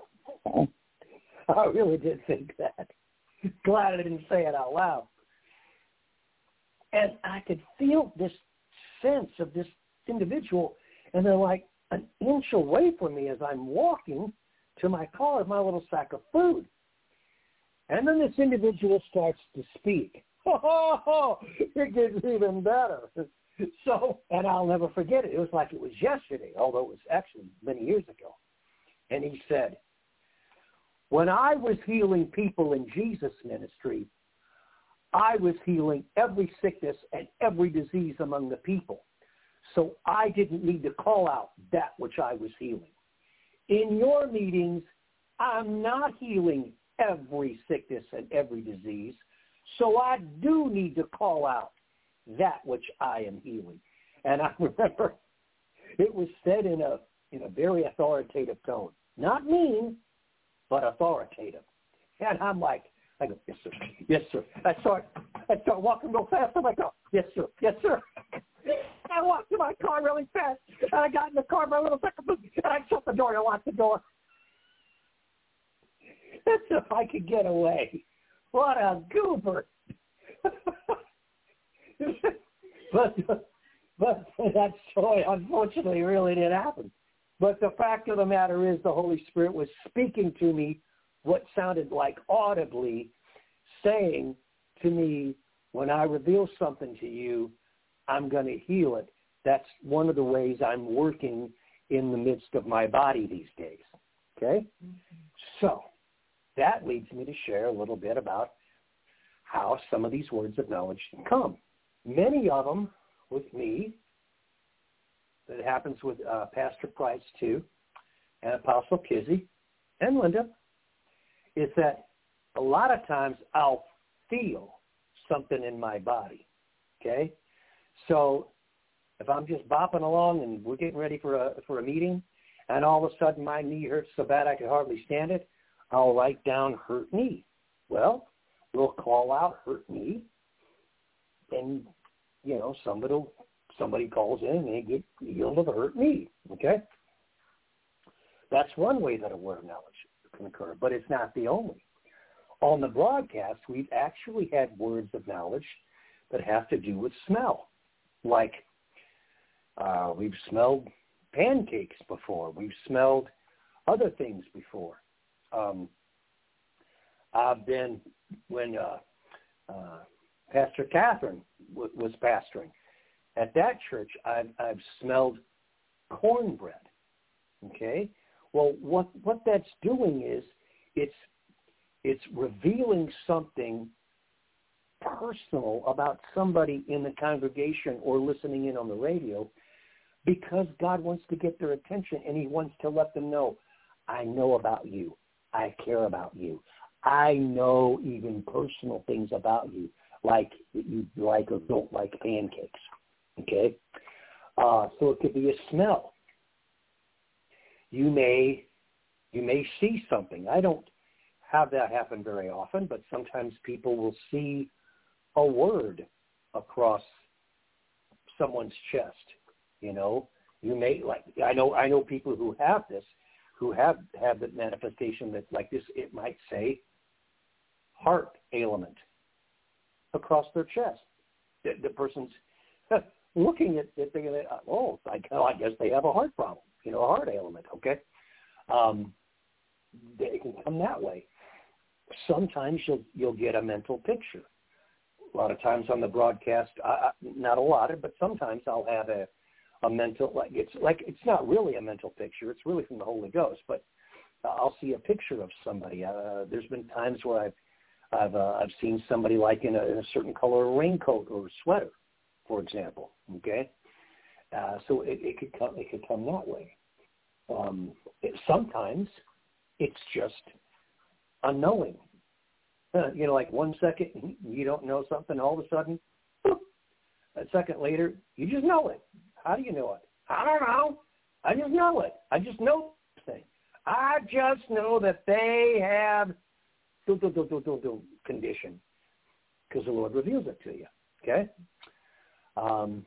I really did think that. Glad I didn't say it out loud. And I could feel this sense of this individual, and they're like an inch away from me as I'm walking to my car with my little sack of food. And then this individual starts to speak. Oh, it gets even better. So, and I'll never forget it. It was like it was yesterday, although it was actually many years ago. And he said, when I was healing people in Jesus' ministry, I was healing every sickness and every disease among the people. So I didn't need to call out that which I was healing. In your meetings, I'm not healing every sickness and every disease. So I do need to call out that which I am healing. And I remember it was said in a in a very authoritative tone. Not mean, but authoritative. And I'm like, I go, yes, sir. Yes, sir. I start, I start walking real fast. I'm like, oh, yes, sir. Yes, sir. I walked to my car really fast. And I got in the car for a little second, and I shut the door and locked the door. That's if I could get away. What a goober. but, but that story, unfortunately, really did happen. But the fact of the matter is the Holy Spirit was speaking to me what sounded like audibly saying to me, when I reveal something to you, I'm going to heal it. That's one of the ways I'm working in the midst of my body these days. Okay? Mm-hmm. So that leads me to share a little bit about how some of these words of knowledge come. Many of them with me, that happens with uh, Pastor Price too, and Apostle Kizzy, and Linda, is that a lot of times I'll feel something in my body, okay? So if I'm just bopping along and we're getting ready for a for a meeting, and all of a sudden my knee hurts so bad I can hardly stand it, I'll write down hurt knee. Well, we'll call out hurt knee, and, you know, somebody will Somebody calls in and they get healed of a hurt knee, okay? That's one way that a word of knowledge can occur, but it's not the only. On the broadcast, we've actually had words of knowledge that have to do with smell, like uh, we've smelled pancakes before. We've smelled other things before. Um, I've been, when uh, uh, Pastor Catherine w- was pastoring, at that church, I've, I've smelled cornbread, okay? Well, what, what that's doing is it's it's revealing something personal about somebody in the congregation or listening in on the radio, because God wants to get their attention, and he wants to let them know, I know about you. I care about you. I know even personal things about you, like you like or don't like pancakes, okay? Uh, so it could be a smell. You may, you may see something. I don't have that happen very often, but sometimes people will see a word across someone's chest. You know, you may like. I know. I know people who have this, who have have the manifestation that's like this. It might say heart ailment across their chest. The, the person's looking at it, thinking, oh, I, I guess they have a heart problem. You know, a heart ailment. Okay, um, it can come that way. Sometimes you'll you'll get a mental picture. A lot of times on the broadcast, uh, not a lot, but sometimes I'll have a a mental, like it's like it's not really a mental picture. It's really from the Holy Ghost, but I'll see a picture of somebody. Uh, there's been times where I've I've uh, I've seen somebody like in a, in a certain color raincoat or sweater, for example. Okay, uh, so it, it could come it could come that way. Um, it, sometimes it's just a knowing. Uh, you know, like one second you don't know something, all of a sudden, boop, a second later you just know it. How do you know it? I don't know. I just know it. I just know this thing. I just know that they have do, do, do, do, do, do condition, because the Lord reveals it to you. Okay? Um,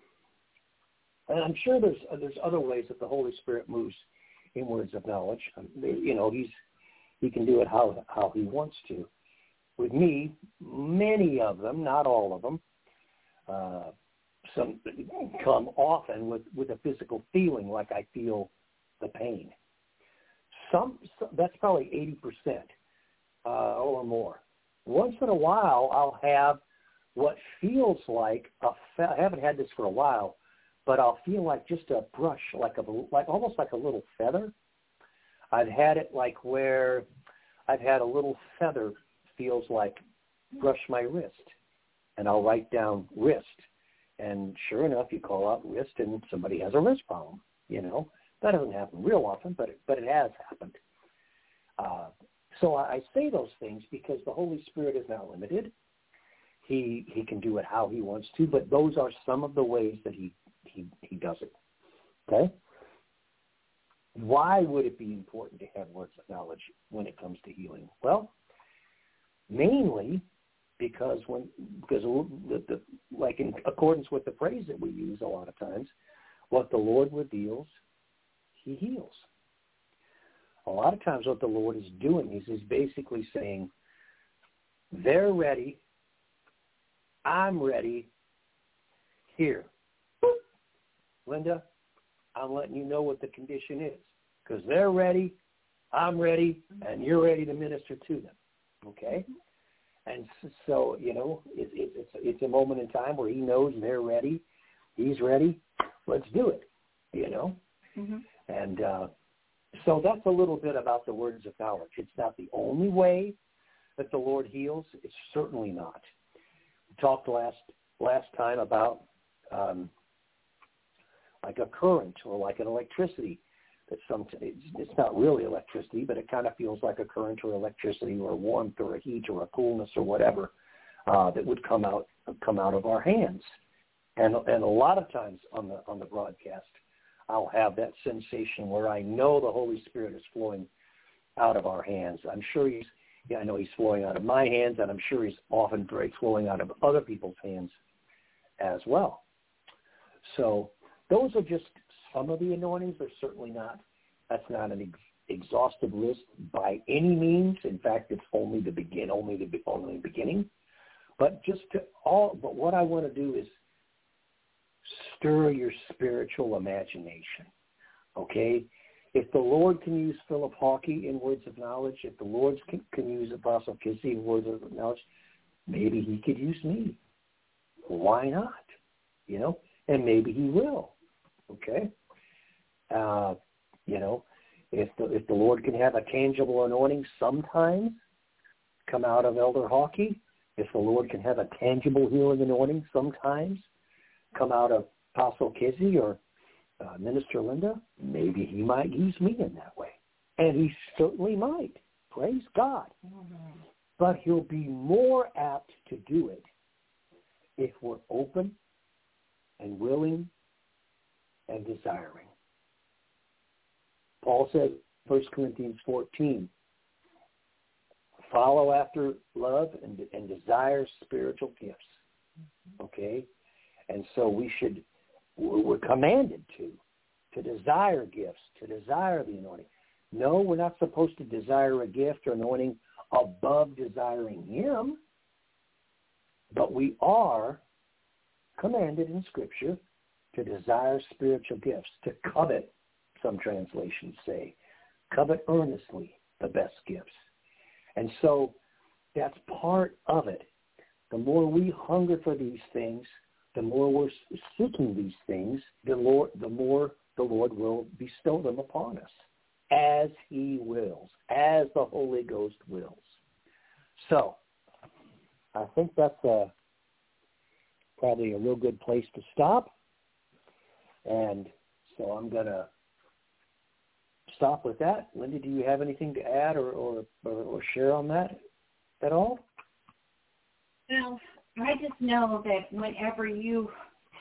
and I'm sure there's there's other ways that the Holy Spirit moves in words of knowledge. Um, you know, he's he can do it how how he wants to. With me, many of them, not all of them, uh, some come often with, with a physical feeling, like I feel the pain. Some, some that's probably eighty percent uh, or more. Once in a while, I'll have what feels like a fe- I haven't had this for a while, but I'll feel like just a brush, like a like almost like a little feather. I've had it like where I've had a little feather feels like brush my wrist, and I'll write down wrist. And sure enough, you call out wrist, and somebody has a wrist problem. You know, that doesn't happen real often, but it, but it has happened. Uh, so I, I say those things because the Holy Spirit is not limited. He he can do it how he wants to, but those are some of the ways that he he, he does it. Okay. Why would it be important to have words of knowledge when it comes to healing? Well, mainly because when because the, the, like in accordance with the phrase that we use a lot of times, what the Lord reveals, he heals. A lot of times what the Lord is doing is he's basically saying, they're ready, I'm ready, here. Linda, I'm letting you know what the condition is, because they're ready, I'm ready, and you're ready to minister to them. Okay? And so, you know, it, it, it's, it's a moment in time where he knows they're ready. He's ready. Let's do it, you know. Mm-hmm. And uh, so that's a little bit about the words of knowledge. It's not the only way that the Lord heals. It's certainly not. We talked last last time about um, like a current or like an electricity. That some, it's not really electricity, but it kind of feels like a current or electricity or warmth or a heat or a coolness or whatever uh, that would come out come out of our hands. And and a lot of times on the on the broadcast, I'll have that sensation where I know the Holy Spirit is flowing out of our hands. I'm sure he's, yeah, I know he's flowing out of my hands, and I'm sure he's often very flowing out of other people's hands as well. So those are just some of the anointings. Are certainly not, that's not an ex- exhaustive list by any means. In fact, it's only the begin, only the only beginning. But just to all, but what I want to do is stir your spiritual imagination. Okay, if the Lord can use Philip Hawkey in words of knowledge, if the Lord can, can use Apostle Kissy in words of knowledge, maybe he could use me. Why not? You know, and maybe he will. Okay. Uh, you know, if the if the Lord can have a tangible anointing sometimes come out of Elder Hawkey, if the Lord can have a tangible healing anointing sometimes come out of Apostle Kizzy or uh, Minister Linda, maybe he might use me in that way. And he certainly might. Praise God. Mm-hmm. But he'll be more apt to do it if we're open and willing and desiring. Paul says, First Corinthians fourteen, follow after love and, and desire spiritual gifts. Okay? And so we should, we're commanded to, to desire gifts, to desire the anointing. No, we're not supposed to desire a gift or anointing above desiring him, but we are commanded in Scripture to desire spiritual gifts, to covet, some translations say, covet earnestly the best gifts. And so that's part of it. The more we hunger for these things, the more we're seeking these things, the, Lord, the more the Lord will bestow them upon us, as he wills, as the Holy Ghost wills. So I think that's a, probably a real good place to stop. And so I'm going to stop with that. Linda, do you have anything to add or, or, or, or share on that at all? Well, I just know that whenever you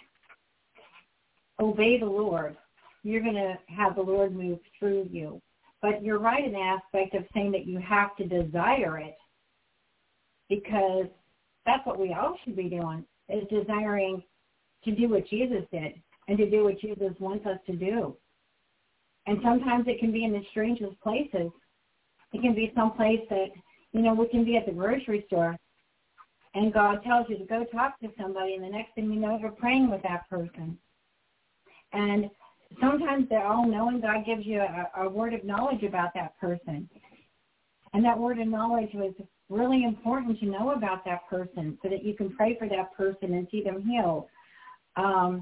obey the Lord, you're going to have the Lord move through you. But you're right in the aspect of saying that you have to desire it, because that's what we all should be doing, is desiring to do what Jesus did and to do what Jesus wants us to do. And sometimes it can be in the strangest places. It can be someplace that, you know, we can be at the grocery store and God tells you to go talk to somebody, and the next thing you know, you're praying with that person. And sometimes they're all-knowing. God gives you a, a word of knowledge about that person. And that word of knowledge was really important to know about that person so that you can pray for that person and see them healed. Um,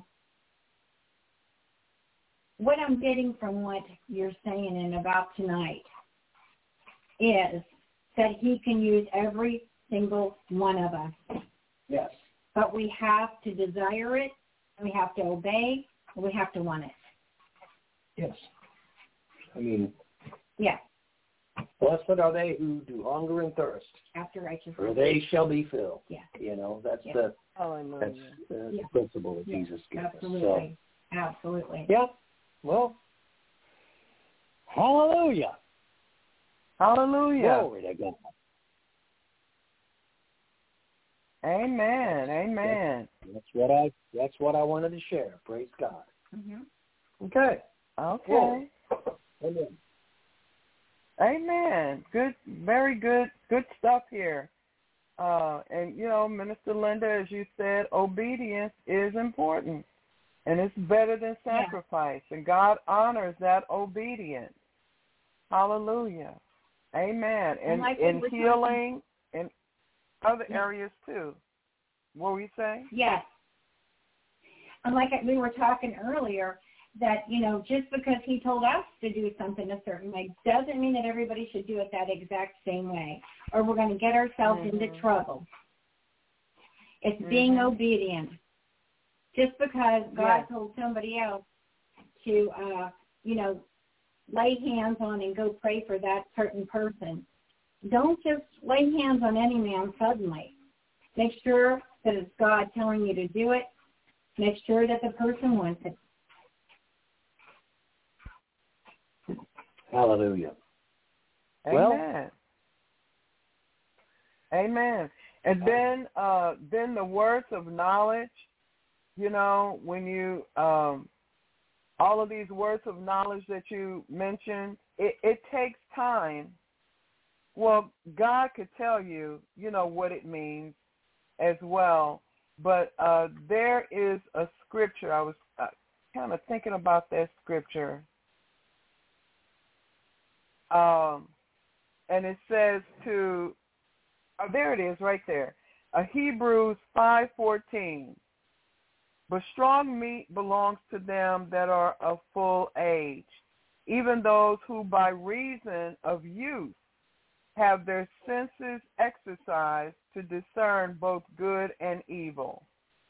what I'm getting from what you're saying and about tonight is that he can use every single one of us. Yes. But we have to desire it, we have to obey, and we have to want it. Yes. I mean, yeah. Blessed are they who do hunger and thirst after righteousness, for they shall be filled. Yeah. You know, that's yeah. the Hallelujah. that's uh, yeah. the principle that yeah. Jesus gave Absolutely. us. So, Absolutely. yeah. Well, hallelujah. Hallelujah. Glory to God. Amen. Amen. That's, that's what I that's what I wanted to share. Praise God. Mm-hmm. Okay. Okay. Amen. Amen. Good, very good, good stuff here. Uh, and, you know, Minister Linda, as you said, obedience is important, and it's better than sacrifice, yeah. and God honors that obedience. Hallelujah. Amen. And, and like in healing and other yeah. areas, too. What were you saying? Yes. And like we were talking earlier, that, you know, just because he told us to do something a certain way doesn't mean that everybody should do it that exact same way, or we're going to get ourselves mm-hmm. into trouble. It's mm-hmm. being obedient. Just because God yes. told somebody else to, uh, you know, lay hands on and go pray for that certain person, don't just lay hands on any man suddenly. Make sure that it's God telling you to do it. Make sure that the person wants it. Hallelujah. Amen. Well, amen. And then, uh, then the words of knowledge. You know, when you um, all of these words of knowledge that you mentioned, it, it takes time. Well, God could tell you, you know, what it means as well. But uh, there is a scripture. I was uh, kind of thinking about that scripture. Um, and it says to, oh, there it is right there, uh, Hebrews five fourteen. But strong meat belongs to them that are of full age, even those who by reason of youth have their senses exercised to discern both good and evil.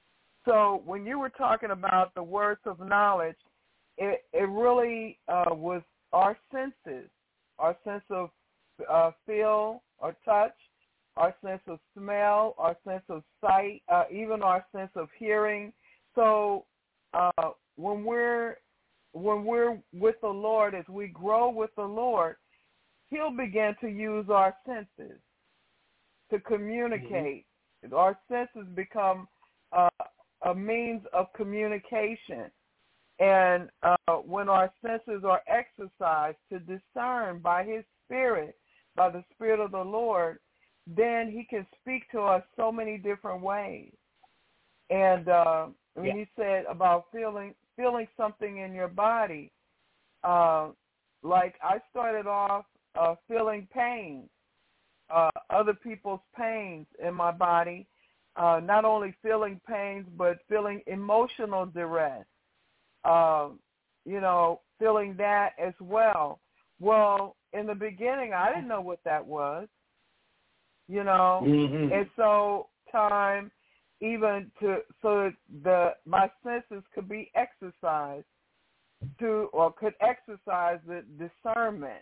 So when you were talking about the words of knowledge, it, it really uh, was our senses, our sense of uh, feel or touch, our sense of smell, our sense of sight, uh, even our sense of hearing. So uh, when we're when we're with the Lord, as we grow with the Lord, He'll begin to use our senses to communicate. Mm-hmm. Our senses become uh, a means of communication. And uh, when our senses are exercised to discern by His Spirit, by the Spirit of the Lord, then He can speak to us so many different ways. And uh, when yeah. you said about feeling feeling something in your body, uh, like I started off uh, feeling pain, uh, other people's pains in my body, uh, not only feeling pains, but feeling emotional duress, uh, you know, feeling that as well. Well, in the beginning, I didn't know what that was, you know, mm-hmm. and so time even to so the my senses could be exercised to or could exercise the discernment,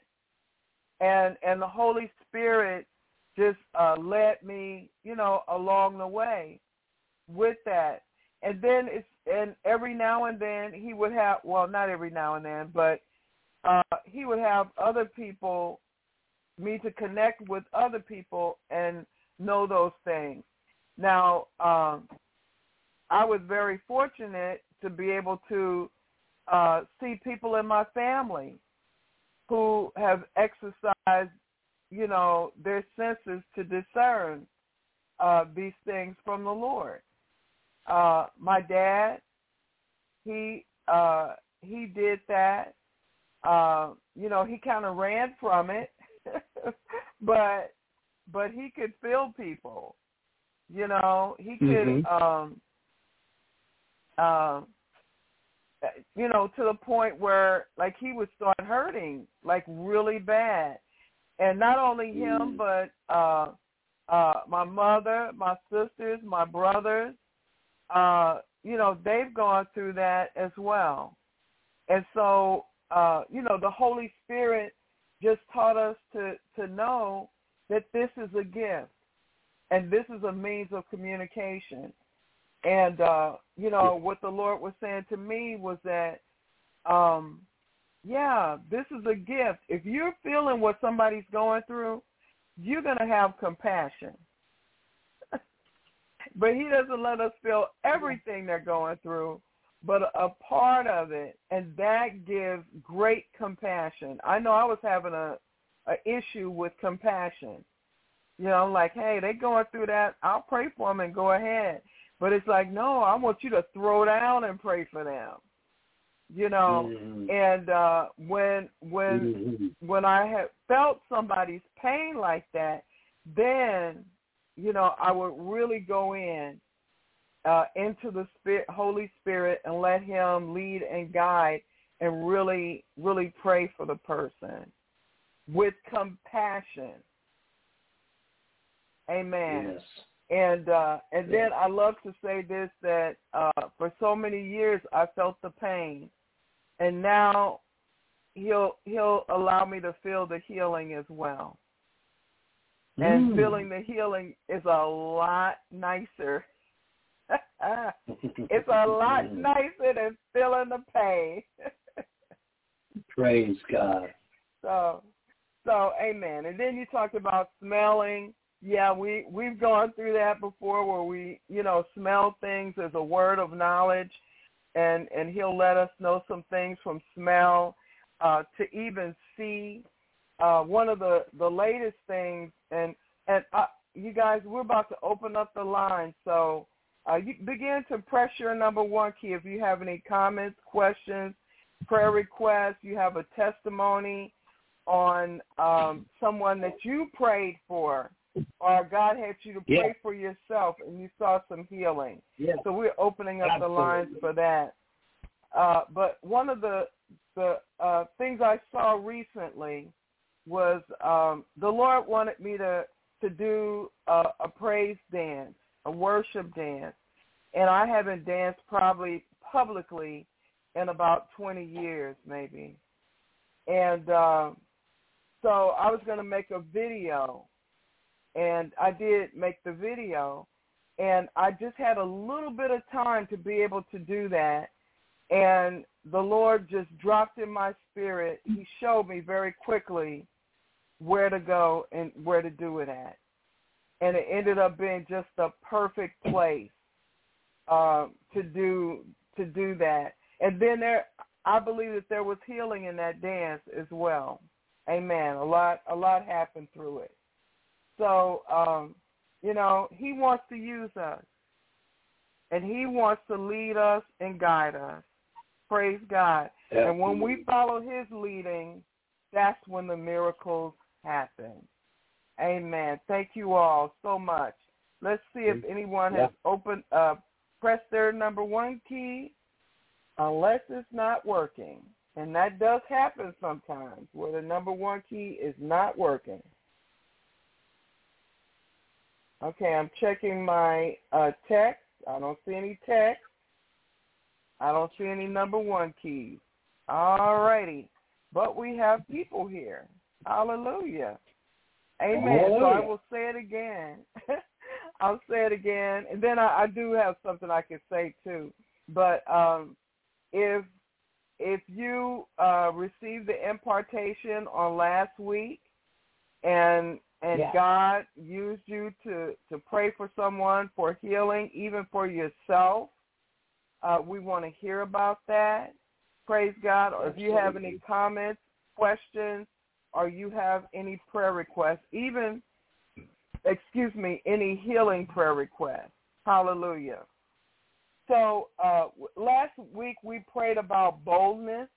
and and the Holy Spirit just uh, led me, you know, along the way with that. And then it's and every now and then He would have well not every now and then but uh, He would have other people, me to connect with other people and know those things. Now, um, I was very fortunate to be able to uh, see people in my family who have exercised, you know, their senses to discern uh, these things from the Lord. Uh, my dad, he uh, he did that. Uh, you know, he kind of ran from it, but but he could feel people. You know, he could, mm-hmm. um, uh, you know, to the point where, like, he would start hurting, like, really bad. And not only him, mm-hmm. but uh, uh, my mother, my sisters, my brothers, uh, you know, they've gone through that as well. And so, uh, you know, the Holy Spirit just taught us to, to know that this is a gift. And this is a means of communication. And, uh, you know, what the Lord was saying to me was that, um, yeah, this is a gift. If you're feeling what somebody's going through, you're going to have compassion. But He doesn't let us feel everything they're going through, but a part of it, and that gives great compassion. I know I was having a, a issue with compassion. You know, like, hey, they going through that. I'll pray for them and go ahead. But it's like, no, I want you to throw down and pray for them. You know, mm-hmm. and uh, when when mm-hmm. when I had felt somebody's pain like that, then, you know, I would really go in uh, into the Spirit, Holy Spirit, and let Him lead and guide, and really, really pray for the person with compassion. Amen. Yes. And uh, and then I love to say this, that uh, for so many years I felt the pain, and now he'll he'll allow me to feel the healing as well. Mm. And feeling the healing is a lot nicer. It's a lot nicer than feeling the pain. Praise God. So, so amen. And then you talked about smelling. Yeah, we, we've gone through that before where we, you know, smell things as a word of knowledge, and, and He'll let us know some things from smell, uh, to even see. Uh, one of the, the latest things, and, and uh, you guys, we're about to open up the line, so uh, you begin to press your number one key if you have any comments, questions, prayer requests, you have a testimony on um, someone that you prayed for, or God had you to pray yeah. for yourself and you saw some healing. Yeah. So we're opening up Absolutely. the lines for that. Uh, but one of the the uh, things I saw recently was um, the Lord wanted me to, to do a, a praise dance, a worship dance, and I haven't danced probably publicly in about twenty years maybe. And uh, so I was going to make a video, and I did make the video, and I just had a little bit of time to be able to do that, and the Lord just dropped in my spirit. He showed me very quickly where to go and where to do it at, and it ended up being just a perfect place uh, to do to do that. And then there, I believe that there was healing in that dance as well. Amen. A lot, a lot happened through it. So, um, you know, he wants to use us, and he wants to lead us and guide us. Praise God. Absolutely. And when we follow his leading, that's when the miracles happen. Amen. Thank you all so much. Let's see if anyone has yeah. opened up, pressed their number one key, unless it's not working. And that does happen sometimes, where the number one key is not working. Okay, I'm checking my uh, text. I don't see any text. I don't see any number one keys. All righty. But we have people here. Hallelujah. Amen. Hallelujah. So I will say it again. I'll say it again. And then I, I do have something I can say, too. But um, if if you uh, received the impartation on last week and and yeah. God used you to, to pray for someone for healing, even for yourself, uh, we want to hear about that. Praise God. Or if you have any comments, questions, or you have any prayer requests, even, excuse me, any healing prayer requests. Hallelujah. So uh, last week we prayed about boldness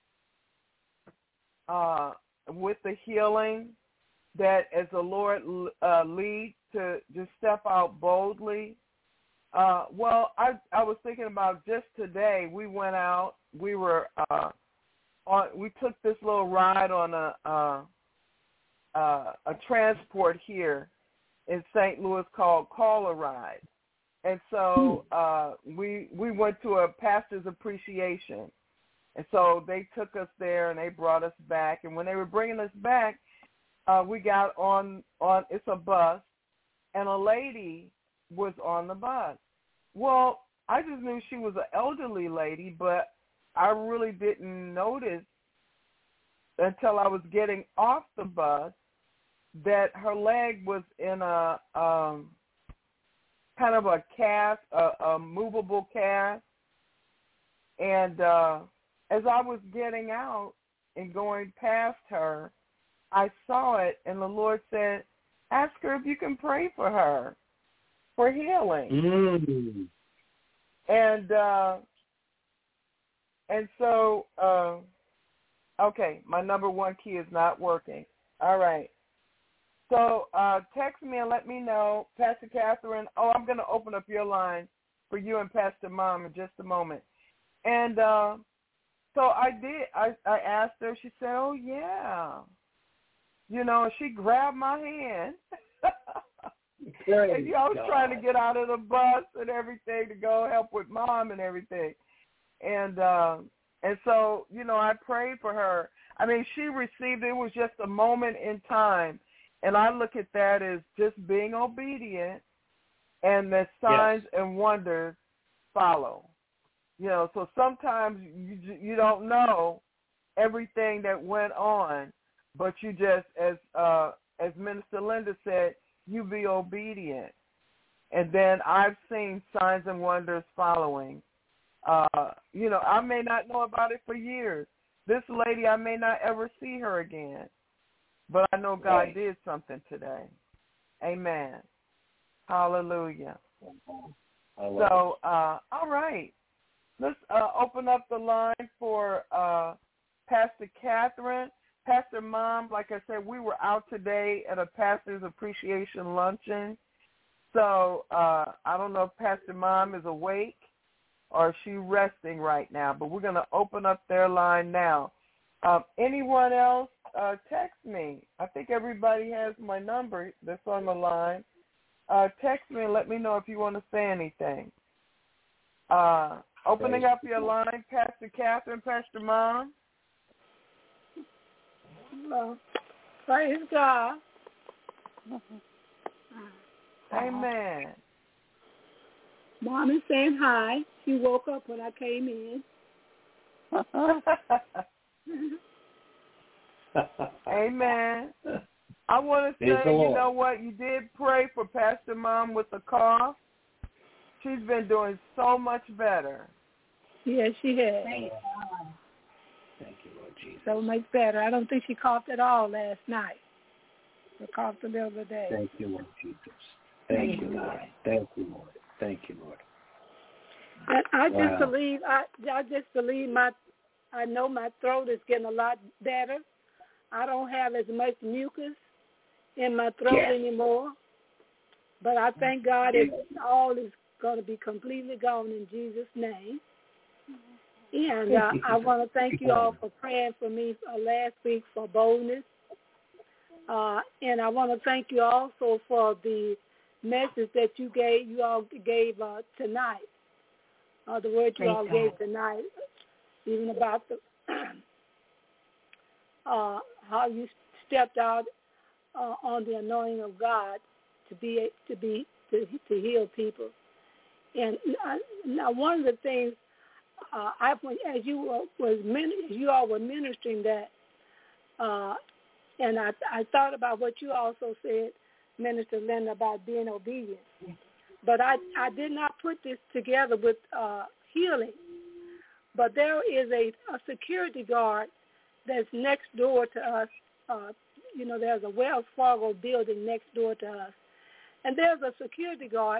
uh, with the healing, that as the Lord uh, leads to just step out boldly. Uh, well, I, I was thinking about just today. We went out. We were uh, on. We took this little ride on a uh, uh, a transport here in Saint Louis called Call a Ride. And so uh, we we went to a pastor's appreciation. And so they took us there and they brought us back. And when they were bringing us back, uh, we got on, on, it's a bus, and a lady was on the bus. Well, I just knew she was an elderly lady, but I really didn't notice until I was getting off the bus that her leg was in a um, kind of a cast, a, a movable cast. And uh, as I was getting out and going past her, I saw it, and the Lord said, ask her if you can pray for her for healing. Mm. And uh, and so, uh, okay, my number one key is not working. All right. So uh, text me and let me know, Pastor Catherine. Oh, I'm going to open up your line for you and Pastor Mom in just a moment. And uh, so I did. I, I asked her. She said, oh, yeah. You know, she grabbed my hand. And, you know, I was God. trying to get out of the bus and everything to go help with Mom and everything. And uh, and so, you know, I prayed for her. I mean, she received it. It was just a moment in time. And I look at that as just being obedient, and the signs yes. and wonders follow. You know, so sometimes you you don't know everything that went on, but you just, as uh, as Minister Linda said, you be obedient. And then I've seen signs and wonders following. Uh, you know, I may not know about it for years. This lady, I may not ever see her again. But I know God right. did something today. Amen. Hallelujah. So, uh, all right. Let's uh, open up the line for uh, Pastor Catherine. Pastor Mom, like I said, we were out today at a pastor's appreciation luncheon. So uh, I don't know if Pastor Mom is awake or is she resting right now, but we're going to open up their line now. Um, anyone else uh, text me. I think everybody has my number that's on the line. Uh, text me and let me know if you want to say anything. Uh, opening up your line, Pastor Catherine, Pastor Mom. Well, praise God. Amen. Mom is saying hi. She woke up when I came in. Amen. I want to say, you know what? You did pray for Pastor Mom with the cough. She's been doing so much better. Yes, she has. Thank you, Lord Jesus. So much better. I don't think she coughed at all last night. She coughed a little bit. Thank you, Lord Jesus. Thank you, Lord. Thank you, Lord. Thank you, Lord. I, I wow. just believe. I, I just believe my. I know my throat is getting a lot better. I don't have as much mucus in my throat yes. anymore. But I thank God it all is going to be completely gone in Jesus' name. And uh, I want to thank you all for praying for me uh, last week for boldness. Uh, and I want to thank you also for the message that you gave. You all gave uh, tonight. Uh, the word you Thank all God. gave tonight, even about the uh, how you stepped out uh, on the anointing of God to be to be to, to heal people. And uh, now one of the things uh, I as you was as you all were ministering that, uh, and I I thought about what you also said, Minister Linda, about being obedient. But I, I did not put this together with uh, healing. But there is a, a security guard that's next door to us. Uh, you know, there's a Wells Fargo building next door to us. And there's a security guard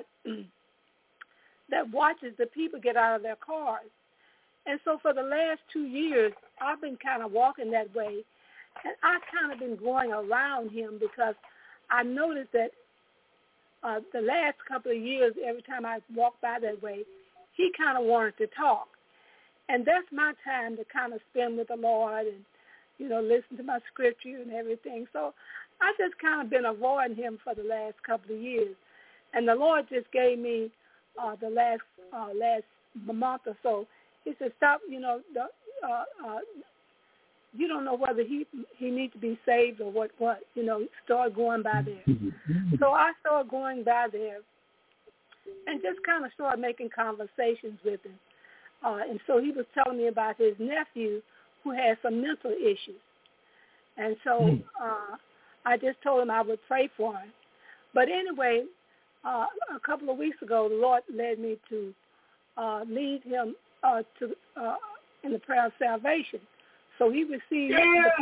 that watches the people get out of their cars. And so for the last two years, I've been kind of walking that way. And I've kind of been going around him because I noticed that Uh, the last couple of years, every time I walked by that way, he kind of wanted to talk. And that's my time to kind of spend with the Lord and, you know, listen to my scripture and everything. So I just kind of been avoiding him for the last couple of years. And the Lord just gave me uh, the last uh, last month or so. He said, stop, you know, the, uh, uh, you don't know whether he he needs to be saved or what, what, you know, start going by there. So I started going by there and just kind of started making conversations with him. Uh, and so he was telling me about his nephew who had some mental issues. And so uh, I just told him I would pray for him. But anyway, uh, a couple of weeks ago, the Lord led me to uh, lead him uh, to uh, in the prayer of salvation. So he received yeah.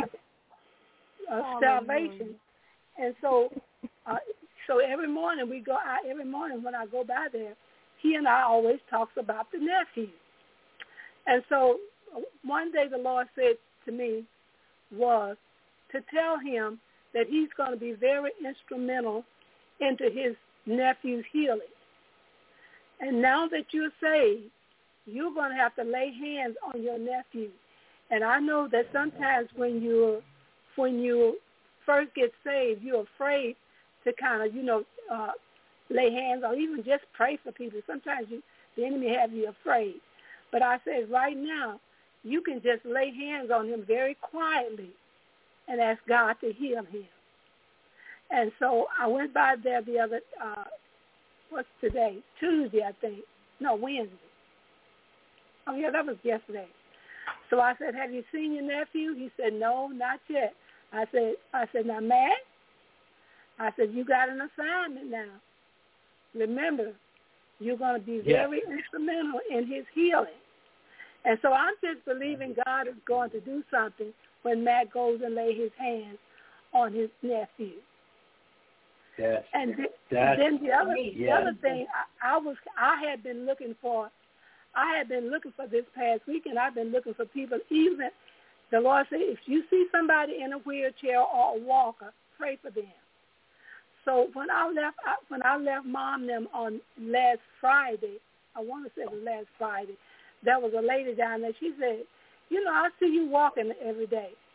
uh, salvation, and so uh, so every morning we go out. Every morning when I go by there, he and I always talks about the nephew. And so one day the Lord said to me was to tell him that he's going to be very instrumental into his nephew's healing. And now that you're saved, you're going to have to lay hands on your nephew. And I know that sometimes when you when you first get saved, you're afraid to kind of, you know, uh, lay hands or even just pray for people. Sometimes you, the enemy have you afraid. But I said right now, you can just lay hands on him very quietly and ask God to heal him. And so I went by there the other, uh, what's today? Tuesday, I think. No, Wednesday. Oh, yeah, that was yesterday. So I said, have you seen your nephew? He said, no, not yet. I said, I said, now, Matt, I said, you got an assignment now. Remember, you're going to be very yes. instrumental in his healing. And so I'm just believing God is going to do something when Matt goes and lay his hands on his nephew. Yes. And th- That's, then the other, yes. the other thing, I, I was, I had been looking for I had been looking for this past weekend. I've been looking for people. Even the Lord said, if you see somebody in a wheelchair or a walker, pray for them. So when I left, when I left Mom and them on last Friday, I want to say it was last Friday, there was a lady down there. She said, you know, I see you walking every day.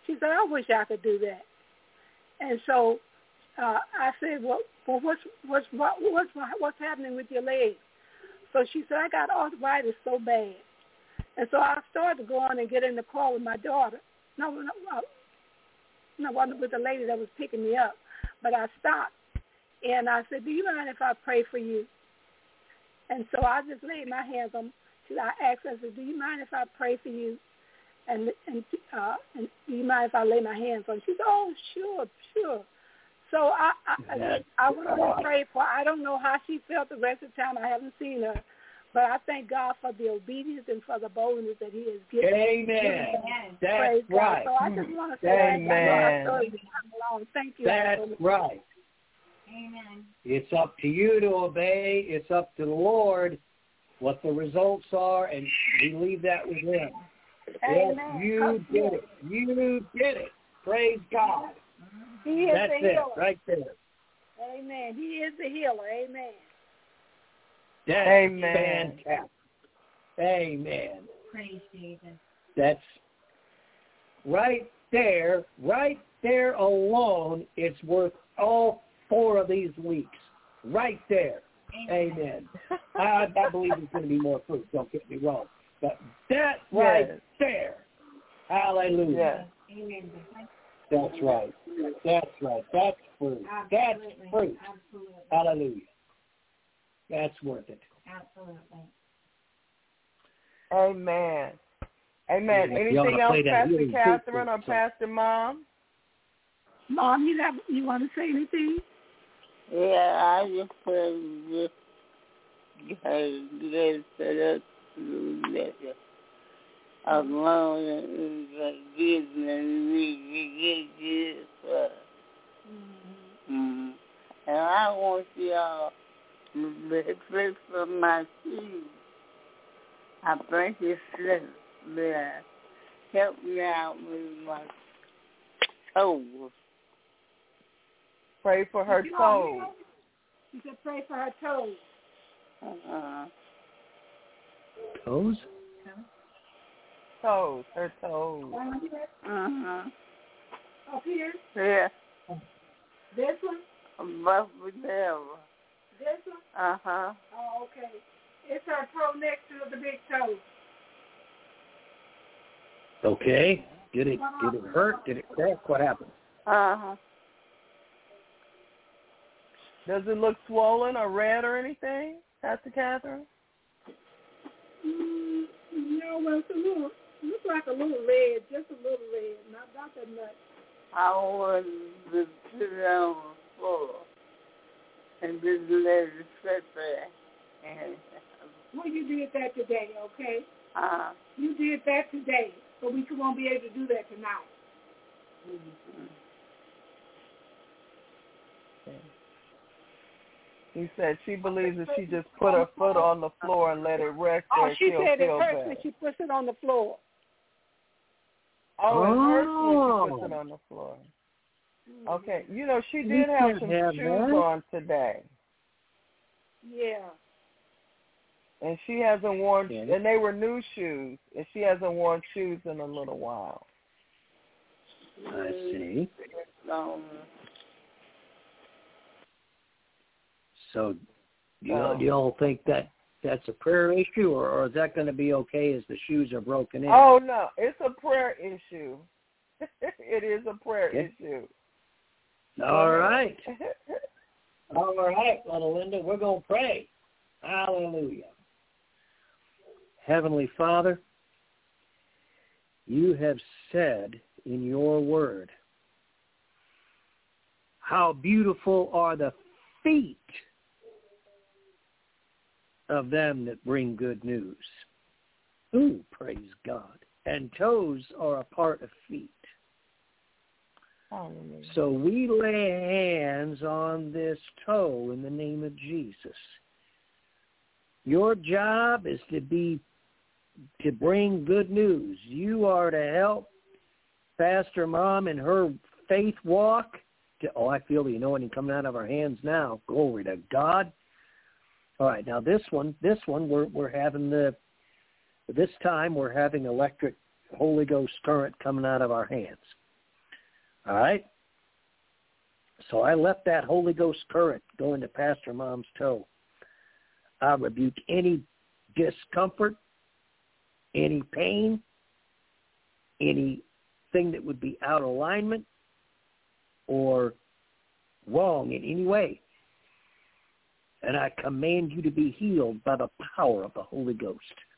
She said, I wish I could do that. And so uh, I said, well, well what's, what's, what, what's, what's happening with your legs? So she said, I got arthritis so bad. And so I started to go on and get in the car with my daughter. No, no, uh, no, wasn't with the lady that was picking me up. But I stopped. And I said, do you mind if I pray for you? And so I just laid my hands on, I asked her, I said, do you mind if I pray for you? And and, uh, and do you mind if I lay my hands on? She said, oh, sure, sure. So I I, I, I went over and prayed for her. I don't know how she felt the rest of the time. I haven't seen her. But I thank God for the obedience and for the boldness that he has given. Amen. That's Praise right. God. So I just want to say Amen. that. Thank you. That's right. Amen. It's up to you to obey. It's up to the Lord what the results are, and we leave that with him. Amen. Yes, you did it. You did it. Praise God. He is That's the it, healer. right there. Amen. He is the healer. Amen. That's Amen. fantastic. Amen. Praise Jesus. That's right there, right there alone, it's worth all four of these weeks. Right there. Amen. I, I believe there's going to be more fruit, don't get me wrong. But that right Yes. there, hallelujah. Yes. Amen. That's right. That's right. That's fruit. That's Absolutely. fruit. Absolutely. Hallelujah. That's worth it. Absolutely. Amen. Amen. Yeah, if you Anything wanna else, play that Pastor healing Catherine fruit, or so- Pastor Mom? Mom, you have you want to say anything? Yeah, I just pray this God set up to letter alone and forgiveness we can get this. Mm-hmm. And I want y'all to pray for my shoes. I break this slip, but help me out with my toes. Pray for her toes. You said pray for her toes. Uh-huh. Toes? Toes. Her toes. Uh-huh. Up here? Yeah. This one? Both of them. This one? Uh-huh. Oh, okay. It's her toe next to the big toe. Okay. Did it did it hurt? Did it crack? What happened? Uh-huh. Does it look swollen or red or anything, Pastor Catherine? Mm, no, well, it's a little, looks like a little red, just a little red, not, not that much. I want to sit on the floor and just let it sit there. And, Well, you did that today, okay? uh, You did that today, but we won't be able to do that tonight. mm-hmm. He said she believes if she just put her foot on the floor and let it rest Oh, there, she she'll said it feel hurts better. when she puts it on the floor. Oh, it hurts when she Oh. puts it on the floor. Okay. You know, she did have can't some have shoes that. on today. Yeah. And she hasn't worn, Yeah. and they were new shoes, and she hasn't worn shoes in a little while. I see. Um, So do you, Oh. do you all think that that's a prayer issue, or, or is that going to be okay as the shoes are broken in? Oh, no, it's a prayer issue. It is a prayer Okay. issue. All right. All right, little Linda, we're going to pray. Hallelujah. Heavenly Father, you have said in your word, how beautiful are the feet of them that bring good news. Ooh, praise God. And toes are a part of feet. Hallelujah. So we lay hands on this toe in the name of Jesus. Your job is to be to bring good news. You are to help Pastor Mom in her faith walk. To, oh, I feel the anointing coming out of our hands now. Glory to God. All right, now this one, this one, we're we're having the. This time we're having electric Holy Ghost current coming out of our hands. All right? So I left that Holy Ghost current going to Pastor Mom's toe. I rebuke any discomfort, any pain, anything that would be out of alignment or wrong in any way. And I command you to be healed by the power of the Holy Ghost.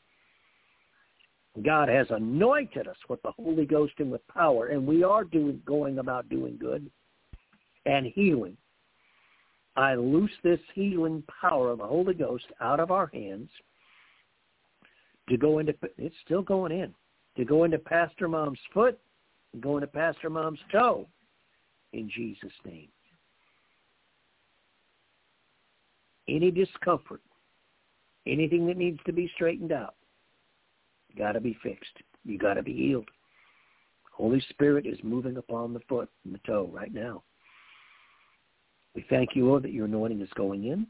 God has anointed us with the Holy Ghost and with power, and we are doing, going about doing good and healing. I loose this healing power of the Holy Ghost out of our hands to go into, it's still going in, to go into Pastor Mom's foot and go into Pastor Mom's toe in Jesus' name. Any discomfort, anything that needs to be straightened out, got to be fixed. You got to be healed. Holy Spirit is moving upon the foot and the toe right now. We thank you, Lord, that your anointing is going in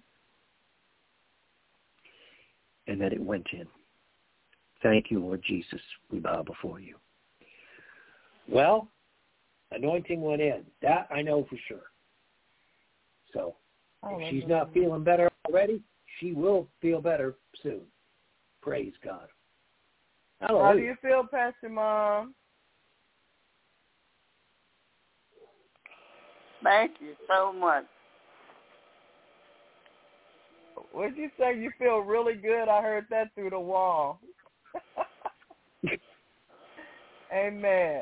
and that it went in. Thank you, Lord Jesus. We bow before you. Well, anointing went in. That I know for sure. So if she's not feeling better already, she will feel better soon. Praise God. Hallelujah. How do you feel, Pastor Mom? Thank you so much. What did you say? You feel really good? I heard that through the wall. Amen.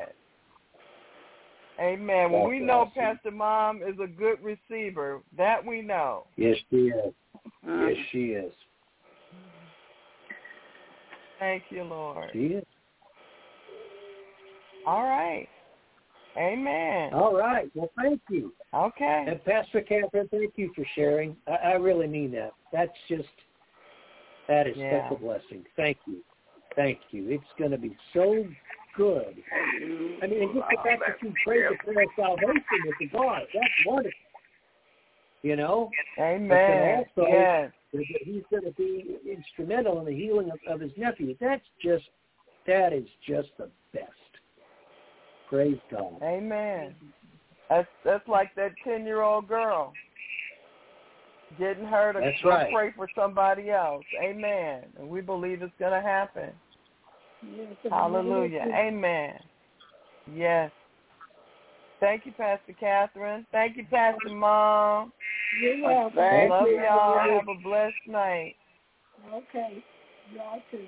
Amen. Well, we know Pastor Mom is a good receiver. That we know. Yes, she is. Yes, she is. Thank you, Lord. She is. All right. Amen. All right. Well, thank you. Okay. And Pastor Catherine, thank you for sharing. I, I really mean that. That's just, that is yeah. such a blessing. Thank you. Thank you. It's going to be so good. I mean, just the fact that you prayed the prayer of salvation with the God, that's wonderful. You know? Amen. Also, yes. he's going to be instrumental in the healing of, of his nephew. That's just, that is just the best. Praise God. Amen. That's that's like that ten-year-old girl getting her to that's go right. pray for somebody else. Amen. And we believe it's going to happen. Yes, Hallelujah. Amen. Yes. Thank you, Pastor Catherine. Thank you, Pastor Mom. You're welcome. Thank Love you. y'all. Have a blessed night. Okay. Y'all too.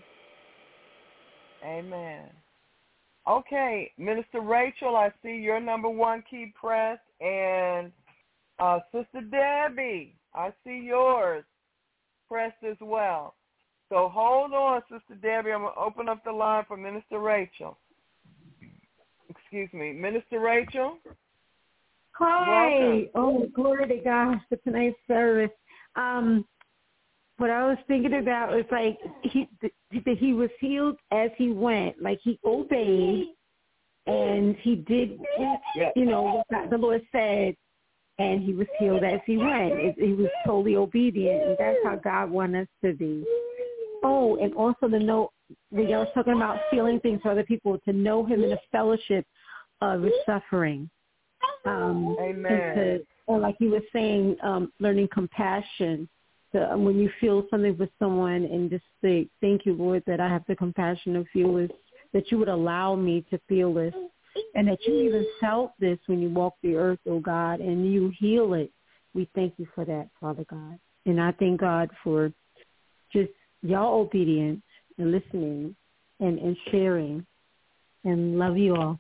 Amen. Okay, Minister Rachel, I see your number one key pressed, and uh, Sister Debbie, I see yours pressed as well. So hold on, Sister Debbie. I'm going to open up the line for Minister Rachel. Excuse me. Minister Rachel? Hi. Welcome. Oh, glory to God for tonight's service. Um, what I was thinking about was like he that he was healed as he went, like he obeyed and he did, you know, what the Lord said, and he was healed as he went. He was totally obedient, and that's how God wants us to be. Oh, and also to know, when y'all was talking about feeling things for other people, to know him in the fellowship of his suffering. Um, Amen. And, to, and like you were saying, um, learning compassion. To, um, when you feel something for someone and just say, thank you, Lord, that I have the compassion to feel this, that you would allow me to feel this, and that you even felt this when you walk the earth, oh God, and you heal it. We thank you for that, Father God. And I thank God for just y'all obedience and listening and, and sharing, and love you all.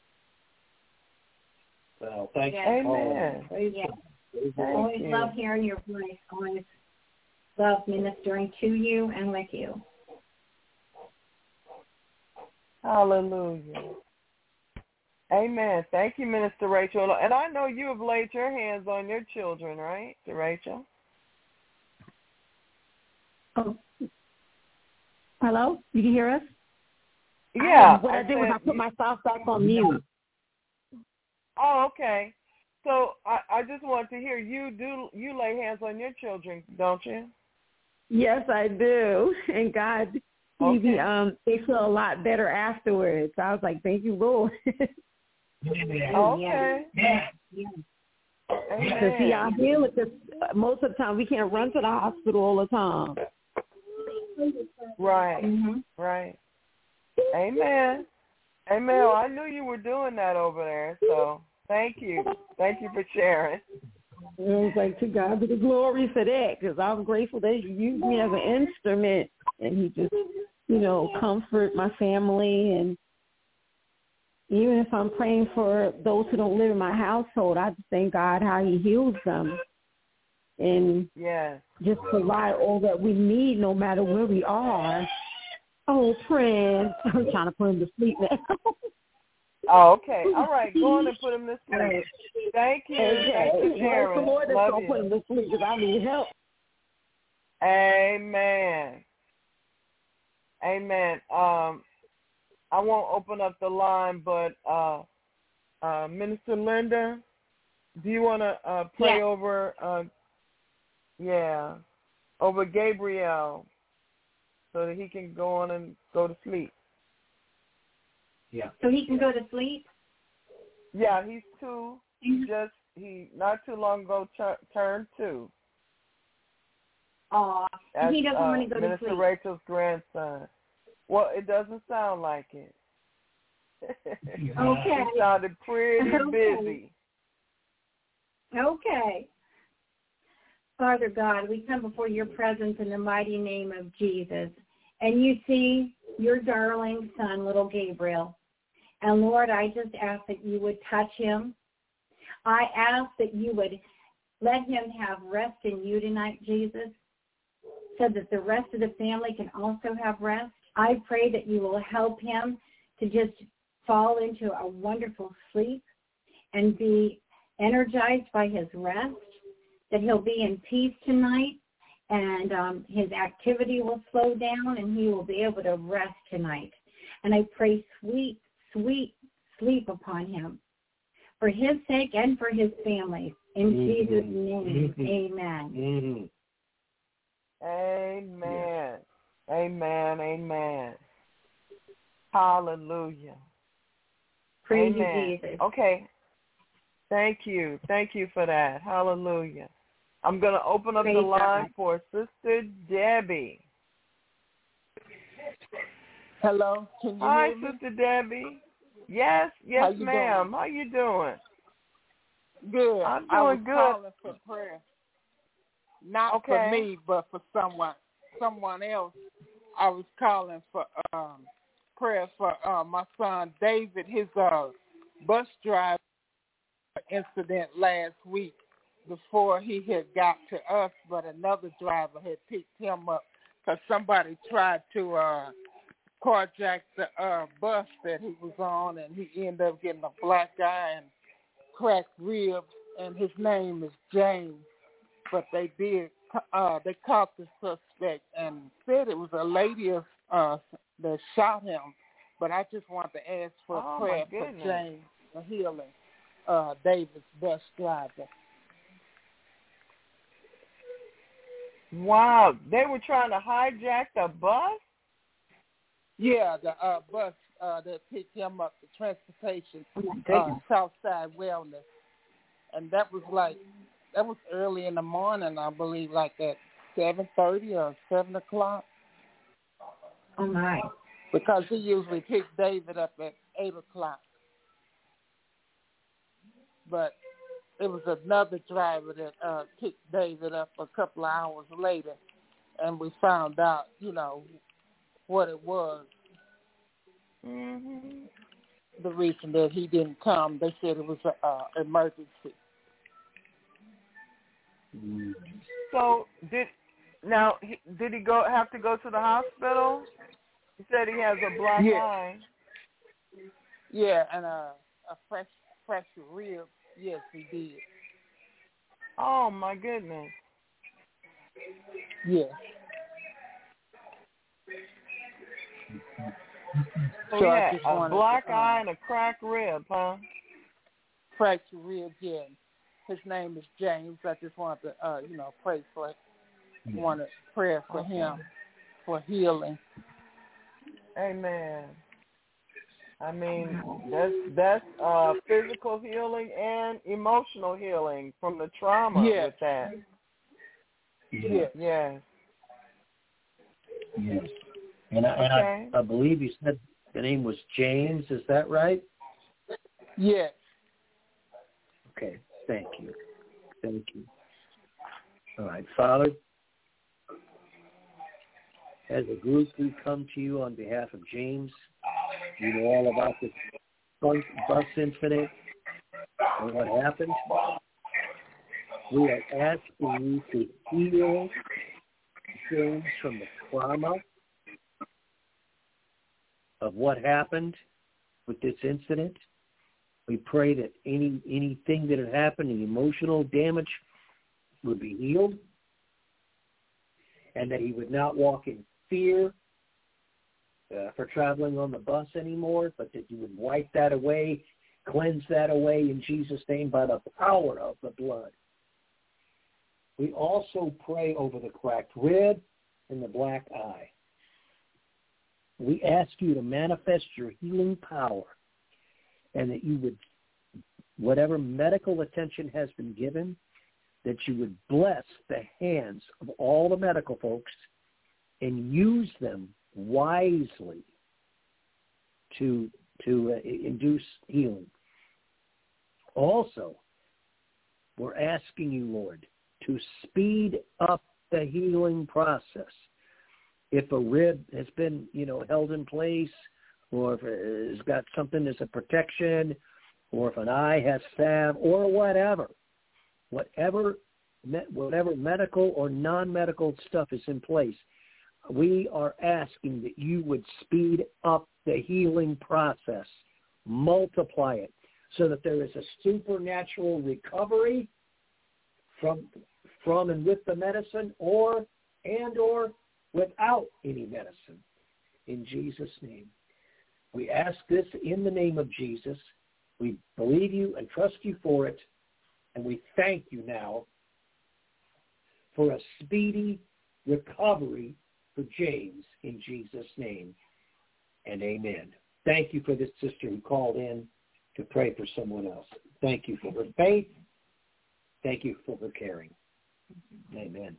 Well, thank Yes. you. Amen. Praise Yes. God. Thank Always you. love hearing your voice. Always love ministering to you and with you. Hallelujah. Amen. Thank you, Minister Rachel. And I know you have laid your hands on your children, right, Rachel? Oh, hello? You can hear us? Yeah. Um, what I, I did said, was I put myself back on mute. Oh, okay. So I, I just want to hear you do you lay hands on your children, don't you? Yes, I do. And God, okay. he, um, they feel a lot better afterwards. I was like, thank you, Lord. Okay. Yeah. Yeah. Because see, our healing, because most of the time we can't run to the hospital all the time. Right. Mm-hmm. Right. Amen. Amen. Well, I knew you were doing that over there, so thank you. Thank you for sharing. It was like, to God be the glory for that, because I'm grateful that He used me as an instrument, and He just, you know, comfort my family. And even if I'm praying for those who don't live in my household, I just thank God how He heals them and yes. just provide all that we need no matter where we are. Oh, Prince. I'm trying to put him to sleep now. Oh, okay. All right. Go on and put him to sleep. Thank you. Okay. Thank you, Sharon. The Lord is Love going to put him to sleep because I need help. Amen. Amen. Um, I won't open up the line, but uh, uh, Minister Linda, do you want to uh, pray yeah. over, uh, yeah, over Gabriel so that he can go on and go to sleep? Yeah. So he can go to sleep? Yeah, he's two. He just, he not too long ago tur- turned two. Aw, he doesn't uh, want to go to Minister sleep. Rachel's grandson. Well, it doesn't sound like it. Okay. He sounded pretty Okay. busy. Okay. Father God, we come before your presence in the mighty name of Jesus. And you see your darling son, little Gabriel. And Lord, I just ask that you would touch him. I ask that you would let him have rest in you tonight, Jesus, so that the rest of the family can also have rest. I pray that you will help him to just fall into a wonderful sleep and be energized by his rest, that he'll be in peace tonight, and um, his activity will slow down, and he will be able to rest tonight. And I pray sweet, sweet sleep upon him for his sake and for his family. In mm-hmm. Jesus' name, mm-hmm. Amen. Mm-hmm. Amen. Amen. Amen. Hallelujah. Praise Amen. you, Jesus. Okay. Thank you. Thank you for that. Hallelujah. I'm going to open up Praise the line God. for Sister Debbie. Hello. Can you Hi, hear me? Sister Debbie. Yes, yes, How ma'am. Doing? How you doing? Good. I'm doing I was good. calling for prayer. Not okay. for me, but for someone someone else. I was calling for um, prayer for uh, my son David. His uh, bus driver incident last week before he had got to us, but another driver had picked him up because somebody tried to uh, carjack the uh, bus that he was on, and he ended up getting a black eye and cracked ribs, and his name is James. But they did, uh, they caught the suspect and said it was a lady uh, that shot him. But I just want to ask for oh, prayer for James for healing uh, David's bus driver. Wow, they were trying to hijack the bus? Yeah, the uh, bus uh, that picked him up, the transportation, uh, Southside Wellness. And that was like, that was early in the morning, I believe, like at seven thirty or seven o'clock. Oh, my. Because he usually picks David up at eight o'clock. But it was another driver that uh, picked David up a couple of hours later, and we found out, you know, what it was. Mm-hmm. The reason that he didn't come, they said it was an uh, emergency. So did now he, did he go have to go to the hospital? He said he has a black yeah. eye. Yeah, and a, a fresh fresh rib. Yes, he did. Oh my goodness. Yes. So, so yeah, I just a wanted black to, eye um, and a cracked rib, huh? Fractured rib, yeah. His name is James. I just wanted to, uh, you know, pray for it. I wanted prayer for okay. him for healing. Amen. I mean, that's that's uh, physical healing and emotional healing from the trauma Yes. with that. Yes. Yes. Yes. And, I, and Okay. I, I believe you said the name was James. Is that right? Yes. Okay. Thank you. Thank you. All right, Father, as a group, we come to you on behalf of James. You know all about this bus, bus incident and what happened. We are asking you to heal James from the trauma of what happened with this incident. We pray that any anything that had happened, the emotional damage, would be healed, and that he would not walk in fear uh, for traveling on the bus anymore, but that you would wipe that away, cleanse that away in Jesus' name by the power of the blood. We also pray over the cracked rib and the black eye. We ask you to manifest your healing power, and that you would, whatever medical attention has been given, that you would bless the hands of all the medical folks and use them wisely to to uh, induce healing. Also, we're asking you, Lord, to speed up the healing process. If a rib has been, you know, held in place, or if it's got something as a protection, or if an eye has salve, or whatever, whatever, whatever medical or non-medical stuff is in place, we are asking that you would speed up the healing process, multiply it, so that there is a supernatural recovery from from and with the medicine, or and or without any medicine. In Jesus' name. We ask this in the name of Jesus. We believe you and trust you for it, and we thank you now for a speedy recovery for James in Jesus' name, and amen. Thank you for this sister who called in to pray for someone else. Thank you for her faith. Thank you for her caring. Amen.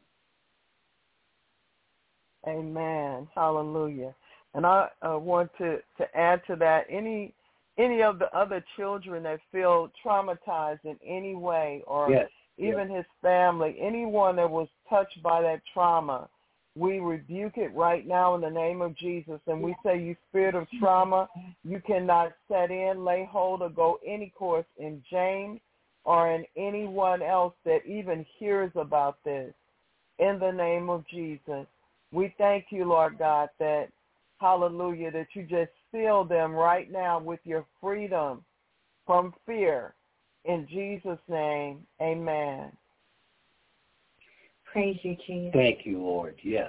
Amen. Hallelujah. And I uh, want to, to add to that, any any of the other children that feel traumatized in any way, or yes. even yes. his family, anyone that was touched by that trauma, we rebuke it right now in the name of Jesus. And we say, you spirit of trauma, you cannot set in, lay hold, or go any course in James or in anyone else that even hears about this. In the name of Jesus, we thank you, Lord God, that, hallelujah, that you just seal them right now with your freedom from fear. In Jesus' name, amen. Praise you, Jesus. Thank you, Lord. Yes.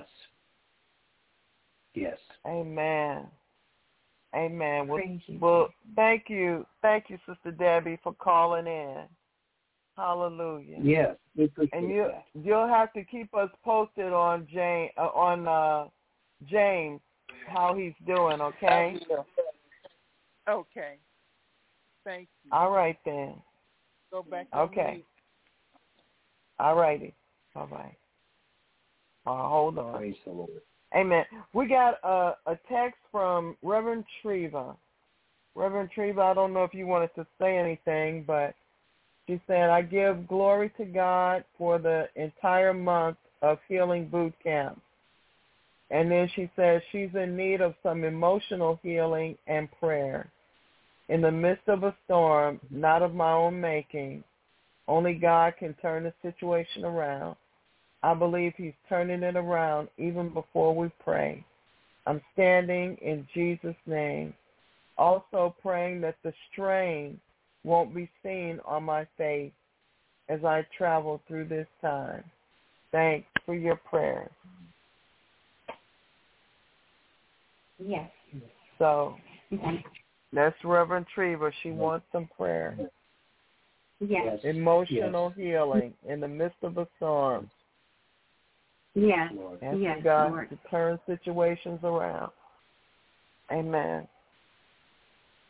Yes. Amen. Amen. Well, Praise you. well, thank you. Thank you, Sister Debbie, for calling in. Hallelujah. Yes. We appreciate and you, that. you'll have to keep us posted on James, uh, on uh, James, how he's doing, okay? Okay. Thank you. All right, then. Go back to Okay. me. All righty. Bye-bye. Uh, hold on. Praise the Lord. Amen. We got a, a text from Reverend Treva. Reverend Treva, I don't know if you wanted to say anything, but she said, I give glory to God for the entire month of Healing Boot Camp. And then she says she's in need of some emotional healing and prayer. In the midst of a storm, not of my own making, only God can turn the situation around. I believe he's turning it around even before we pray. I'm standing in Jesus' name, also praying that the strain won't be seen on my face as I travel through this time. Thanks for your prayers. Yes. So Okay. that's Reverend Treva. She wants some prayer. Yes. Emotional Yes. healing in the midst of a storm. Yes. Asking Yes, God Lord. to turn situations around. Amen.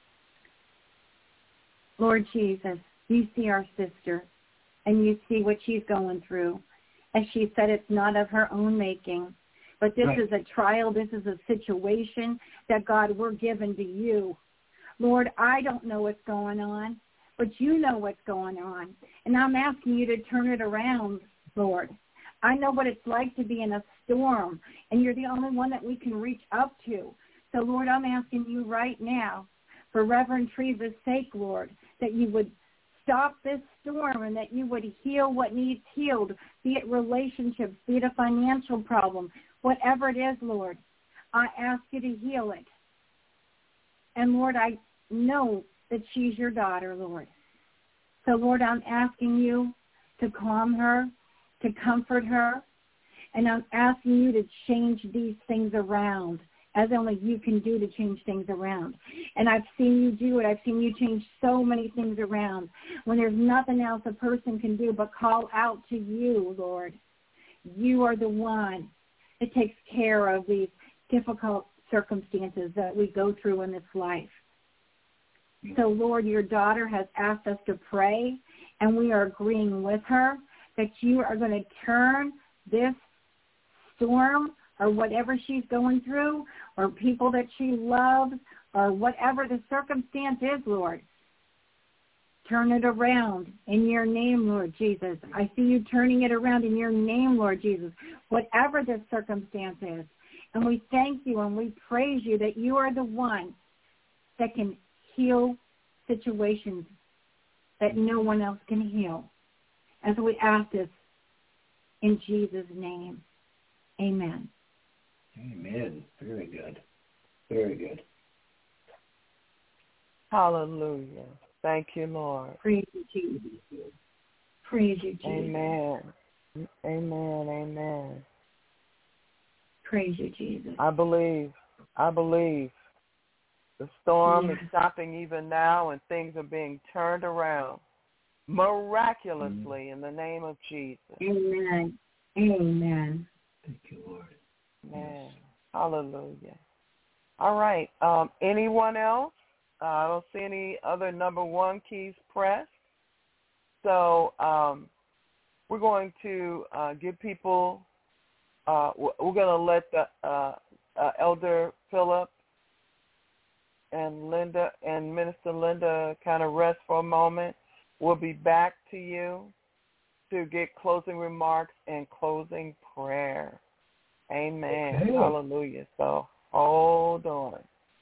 Lord Jesus, you see our sister, and you see what she's going through. As she said, it's not of her own making, but this Right. is a trial. This is a situation that, God, we're given to you. Lord, I don't know what's going on, but you know what's going on. And I'm asking you to turn it around, Lord. I know what it's like to be in a storm, and you're the only one that we can reach up to. So, Lord, I'm asking you right now, for Reverend Teresa's sake, Lord, that you would stop this storm and that you would heal what needs healed, be it relationships, be it a financial problem, whatever it is, Lord. I ask you to heal it. And, Lord, I know that she's your daughter, Lord. So, Lord, I'm asking you to calm her, to comfort her, and I'm asking you to change these things around, as only you can do to change things around. And I've seen you do it. I've seen you change so many things around when there's nothing else a person can do but call out to you, Lord. You are the one that takes care of these difficult circumstances that we go through in this life. So, Lord, your daughter has asked us to pray, and we are agreeing with her that you are going to turn this storm or whatever she's going through, or people that she loves, or whatever the circumstance is, Lord. Turn it around in your name, Lord Jesus. I see you turning it around in your name, Lord Jesus, whatever the circumstance is. And we thank you and we praise you that you are the one that can heal situations that no one else can heal. As we ask this in Jesus' name, amen. Amen. Very good. Very good. Hallelujah. Thank you, Lord. Praise you, Jesus. Praise you, Jesus. Amen. Amen. Amen. Praise you, Jesus. I believe. I believe. The storm Yeah. is stopping even now, and things are being turned around miraculously mm. in the name of Jesus. Amen. Amen. Thank you, Lord. Amen. Yes. Hallelujah. All right. Um, anyone else? Uh, I don't see any other number one keys pressed. So um, we're going to uh, give people, uh, we're going to let the uh, uh, Elder Philip and Linda and Minister Linda kind of rest for a moment. We'll be back to you to get closing remarks and closing prayer. Amen. Okay. Hallelujah. So hold on.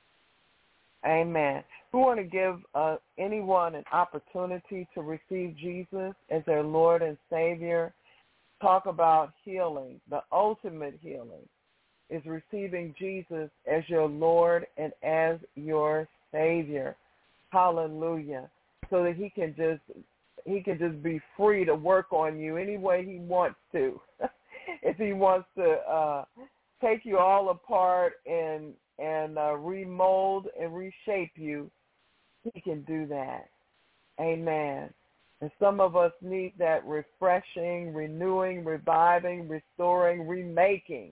Amen. We want to give uh, anyone an opportunity to receive Jesus as their Lord and Savior. Talk about healing. The ultimate healing is receiving Jesus as your Lord and as your Savior. Hallelujah. So that he can just he can just be free to work on you any way he wants to. If he wants to uh, take you all apart and and uh, remold and reshape you, he can do that. Amen. And some of us need that refreshing, renewing, reviving, restoring, remaking.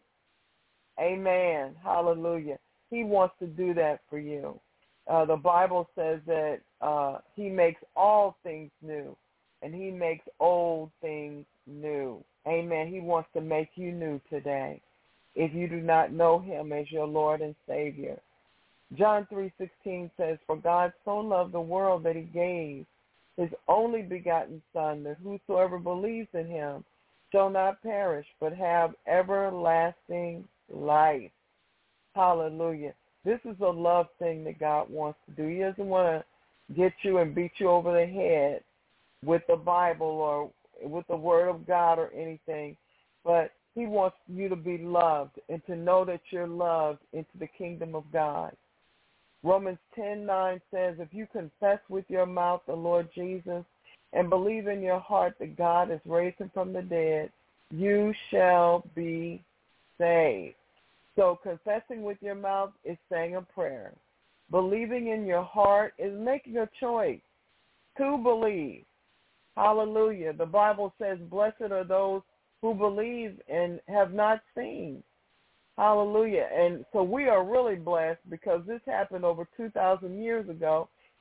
Amen. Hallelujah. He wants to do that for you. Uh, the Bible says that uh, he makes all things new, and he makes old things new. Amen. He wants to make you new today if you do not know him as your Lord and Savior. John three sixteen says, "For God so loved the world that he gave his only begotten Son, that whosoever believes in him shall not perish, but have everlasting life." Hallelujah. This is a love thing that God wants to do. He doesn't want to get you and beat you over the head with the Bible or with the Word of God or anything, but he wants you to be loved and to know that you're loved into the kingdom of God. Romans ten nine says, "If you confess with your mouth the Lord Jesus and believe in your heart that God has raised him from the dead, you shall be saved." So confessing with your mouth is saying a prayer. Believing in your heart is making a choice to believe. Hallelujah. The Bible says, "Blessed are those who believe and have not seen." Hallelujah. And so we are really blessed because this happened over two thousand years ago,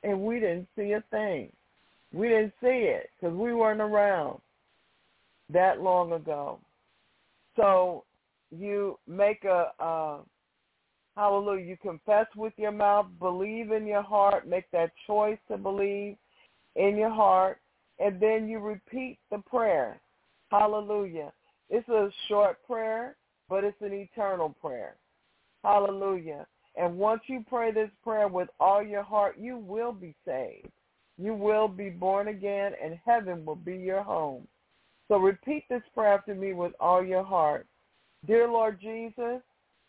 and we didn't see a thing. We didn't see it because we weren't around that long ago. So you make a, uh, hallelujah, you confess with your mouth, believe in your heart, make that choice to believe in your heart, and then you repeat the prayer. Hallelujah. It's a short prayer, but it's an eternal prayer. Hallelujah. And once you pray this prayer with all your heart, you will be saved. You will be born again, and heaven will be your home. So repeat this prayer after me with all your heart. Dear Lord Jesus,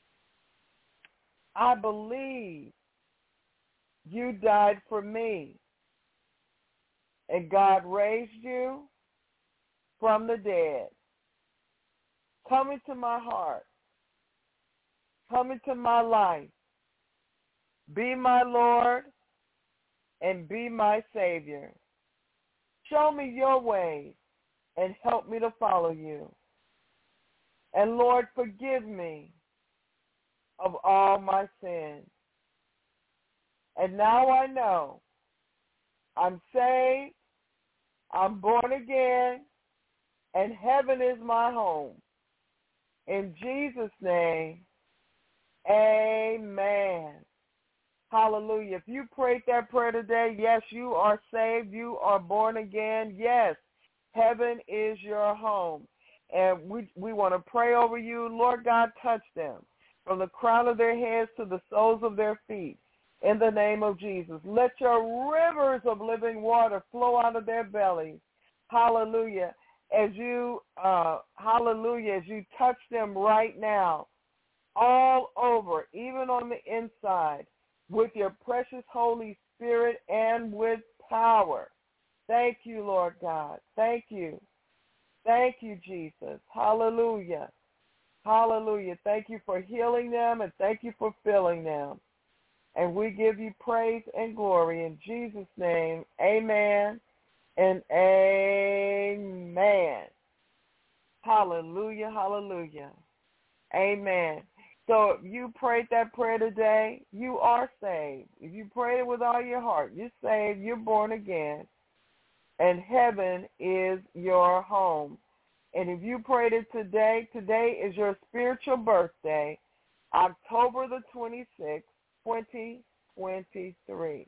I believe you died for me, and God raised you from the dead. Come into my heart. Come into my life. Be my Lord and be my Savior. Show me your ways and help me to follow you. And Lord, forgive me of all my sins. And now I know I'm saved, I'm born again, and heaven is my home. In Jesus' name, amen. Hallelujah. If you prayed that prayer today, yes, you are saved. You are born again. Yes, heaven is your home. And we we want to pray over you. Lord God, touch them from the crown of their heads to the soles of their feet. In the name of Jesus. Let your rivers of living water flow out of their bellies. Hallelujah. As you, uh, hallelujah, as you touch them right now, all over, even on the inside, with your precious Holy Spirit and with power. Thank you, Lord God. Thank you. Thank you, Jesus. Hallelujah. Hallelujah. Thank you for healing them, and thank you for filling them. And we give you praise and glory in Jesus' name. Amen and amen. Hallelujah, hallelujah. Amen. So if you prayed that prayer today, you are saved. If you prayed it with all your heart, you're saved, you're born again, and heaven is your home. And if you prayed it today, today is your spiritual birthday, October the twenty-sixth, twenty twenty-three.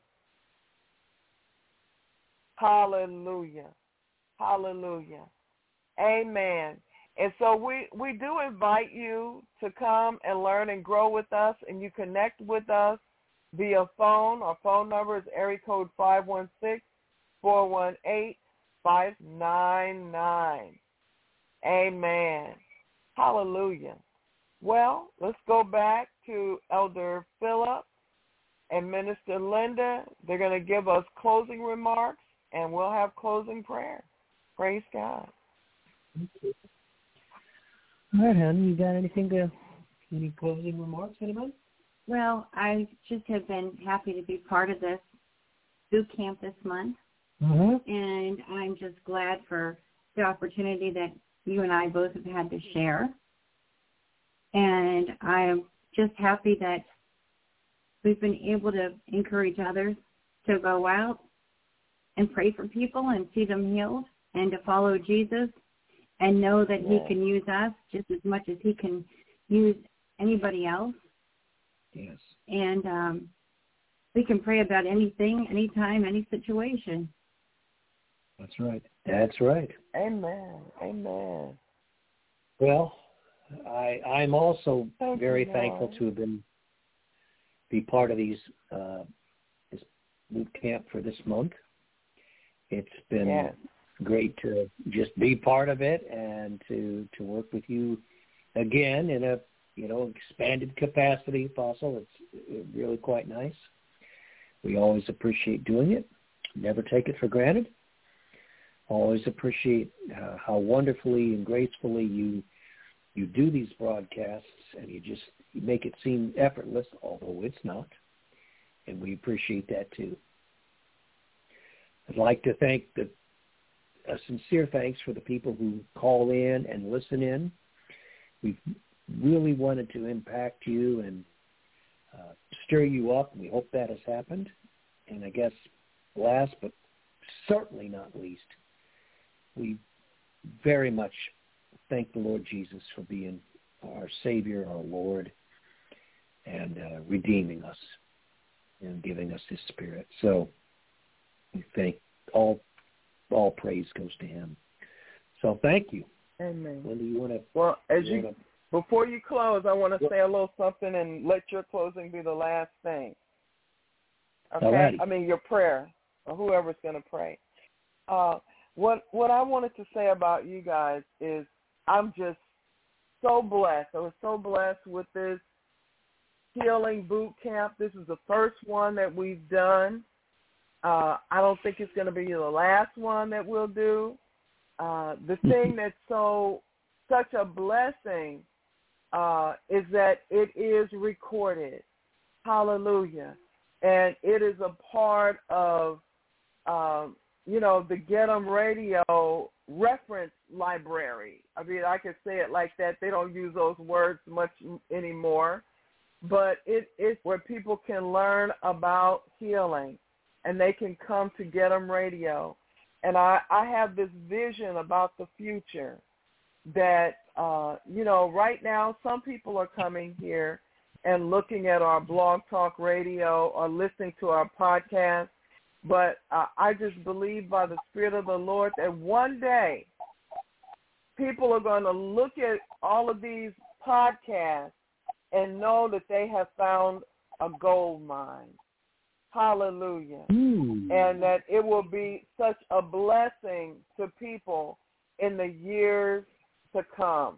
Hallelujah. Hallelujah. Amen. And so we, we do invite you to come and learn and grow with us, and you connect with us via phone. Our phone number is area code five one six, four one eight, five nine nine. Amen. Hallelujah. Well, let's go back to Elder Philip and Minister Linda. They're going to give us closing remarks, and we'll have closing prayer. Praise God. Okay. All right, honey, you got anything to, any closing remarks, anybody? Well, I just have been happy to be part of this boot camp this month, Mm-hmm. and I'm just glad for the opportunity that you and I both have had to share. And I am just happy that we've been able to encourage others to go out and pray for people and see them healed and to follow Jesus and know that Yeah. he can use us just as much as he can use anybody else. Yes. And um, we can pray about anything, anytime, any situation. That's right. That's right. Amen. Amen. Well, I, I'm also Thank very you, thankful Lord. to have been be part of these uh, this boot camp for this month. It's been Yes. great to just be part of it and to to work with you again in a you know expanded capacity, Apostle. It's really quite nice. We always appreciate doing it. Never take it for granted. Always appreciate uh, how wonderfully and gracefully you you do these broadcasts, and you just you make it seem effortless, although it's not. And we appreciate that too. I'd like to thank the a sincere thanks for the people who call in and listen in. We've really wanted to impact you and uh, stir you up, and we hope that has happened. and I guess last but certainly not least, we very much thank the Lord Jesus for being our Savior, our Lord, and uh, redeeming us and giving us His Spirit. So we thank all all praise goes to Him. So thank you. Amen. Linda, you want to? Well, as you, wanna, before you close, I want to say a little something and let your closing be the last thing. Okay? Alrighty. I mean, your prayer, or whoever's going to pray. Uh, what what I wanted to say about you guys is I'm just so blessed. I was so blessed with this healing boot camp. This is the first one that we've done. Uh, I don't think it's going to be the last one that we'll do. Uh, the thing that's so such a blessing uh, is that it is recorded. Hallelujah. And it is a part of, um, you know, the Get 'em Radio reference library. I mean, I could say it like that. They don't use those words much anymore. But it is where people can learn about healing, and they can come to Get 'em Radio. And I, I have this vision about the future that, uh, you know, right now some people are coming here and looking at our Blog Talk Radio or listening to our podcast. But uh, I just believe by the Spirit of the Lord that one day people are going to look at all of these podcasts and know that they have found a gold mine. Hallelujah. Mm. And that it will be such a blessing to people in the years to come.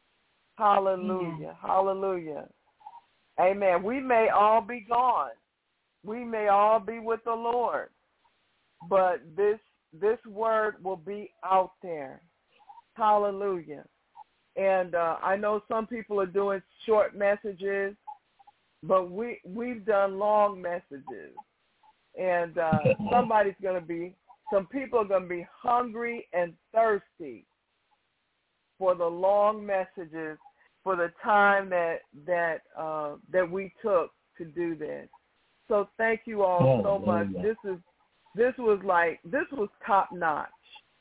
Hallelujah. Mm. Hallelujah. Amen. We may all be gone. We may all be with the Lord. But this this word will be out there. Hallelujah. And uh, I know some people are doing short messages, but we, we've done long messages. And uh, somebody's going to be, some people are going to be hungry and thirsty for the long messages, for the time that that uh, that we took to do this. So thank you all oh, so much. Yeah. This is this was like this was top notch.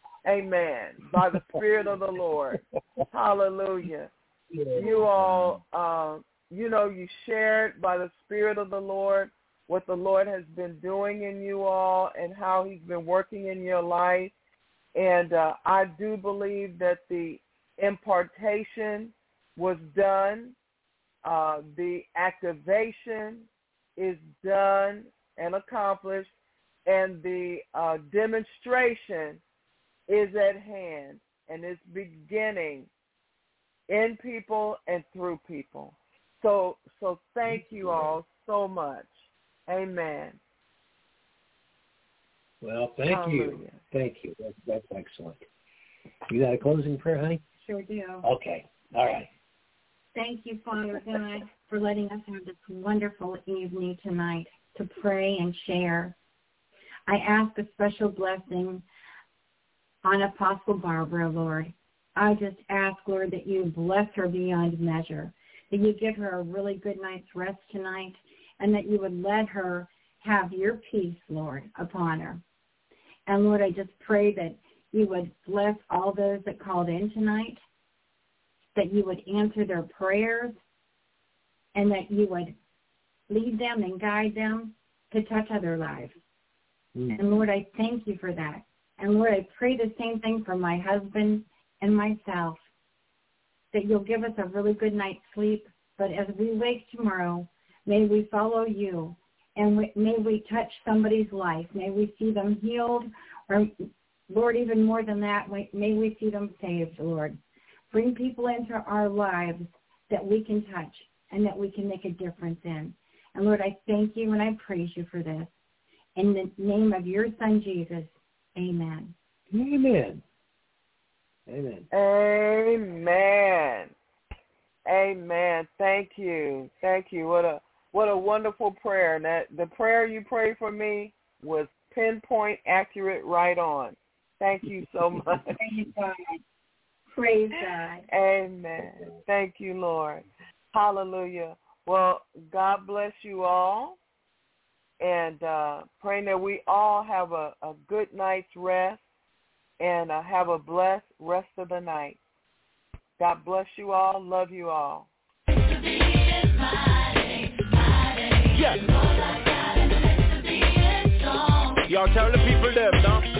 Amen. By the Spirit of the Lord. Hallelujah. Yeah. You all, uh, you know, you shared by the Spirit of the Lord what the Lord has been doing in you all and how He's been working in your life. And uh, I do believe that the impartation was done. Uh, the activation is done and accomplished. And the uh, demonstration is at hand, and it's beginning in people and through people. So so thank you all so much. Amen. Well, thank Hallelujah. you. Thank you. That's, that's excellent. You got a closing prayer, honey? Sure do. Okay. All right. Thank you, Father God, for letting us have this wonderful evening tonight to pray and share. I ask a special blessing on Apostle Barbara, Lord. I just ask, Lord, that you bless her beyond measure, that you give her a really good night's rest tonight, and that you would let her have your peace, Lord, upon her. And, Lord, I just pray that you would bless all those that called in tonight, that you would answer their prayers, and that you would lead them and guide them to touch other lives. Mm. And, Lord, I thank you for that. And, Lord, I pray the same thing for my husband and myself, that you'll give us a really good night's sleep. But as we wake tomorrow, may we follow you, and we, may we touch somebody's life. May we see them healed, or, Lord, even more than that, may we see them saved, Lord. Bring people into our lives that we can touch and that we can make a difference in. And, Lord, I thank you and I praise you for this. In the name of your Son, Jesus, amen. Amen. Amen. Amen. Amen. Thank you. Thank you. What a what a wonderful prayer. And that the prayer you prayed for me was pinpoint accurate right on. Thank you so much. Praise God. Praise God. Amen. Thank you, Lord. Hallelujah. Well, God bless you all. and uh, praying that we all have a, a good night's rest and uh, have a blessed rest of the night. God bless you all. Love you all. Yes. Y'all tell the people them, no?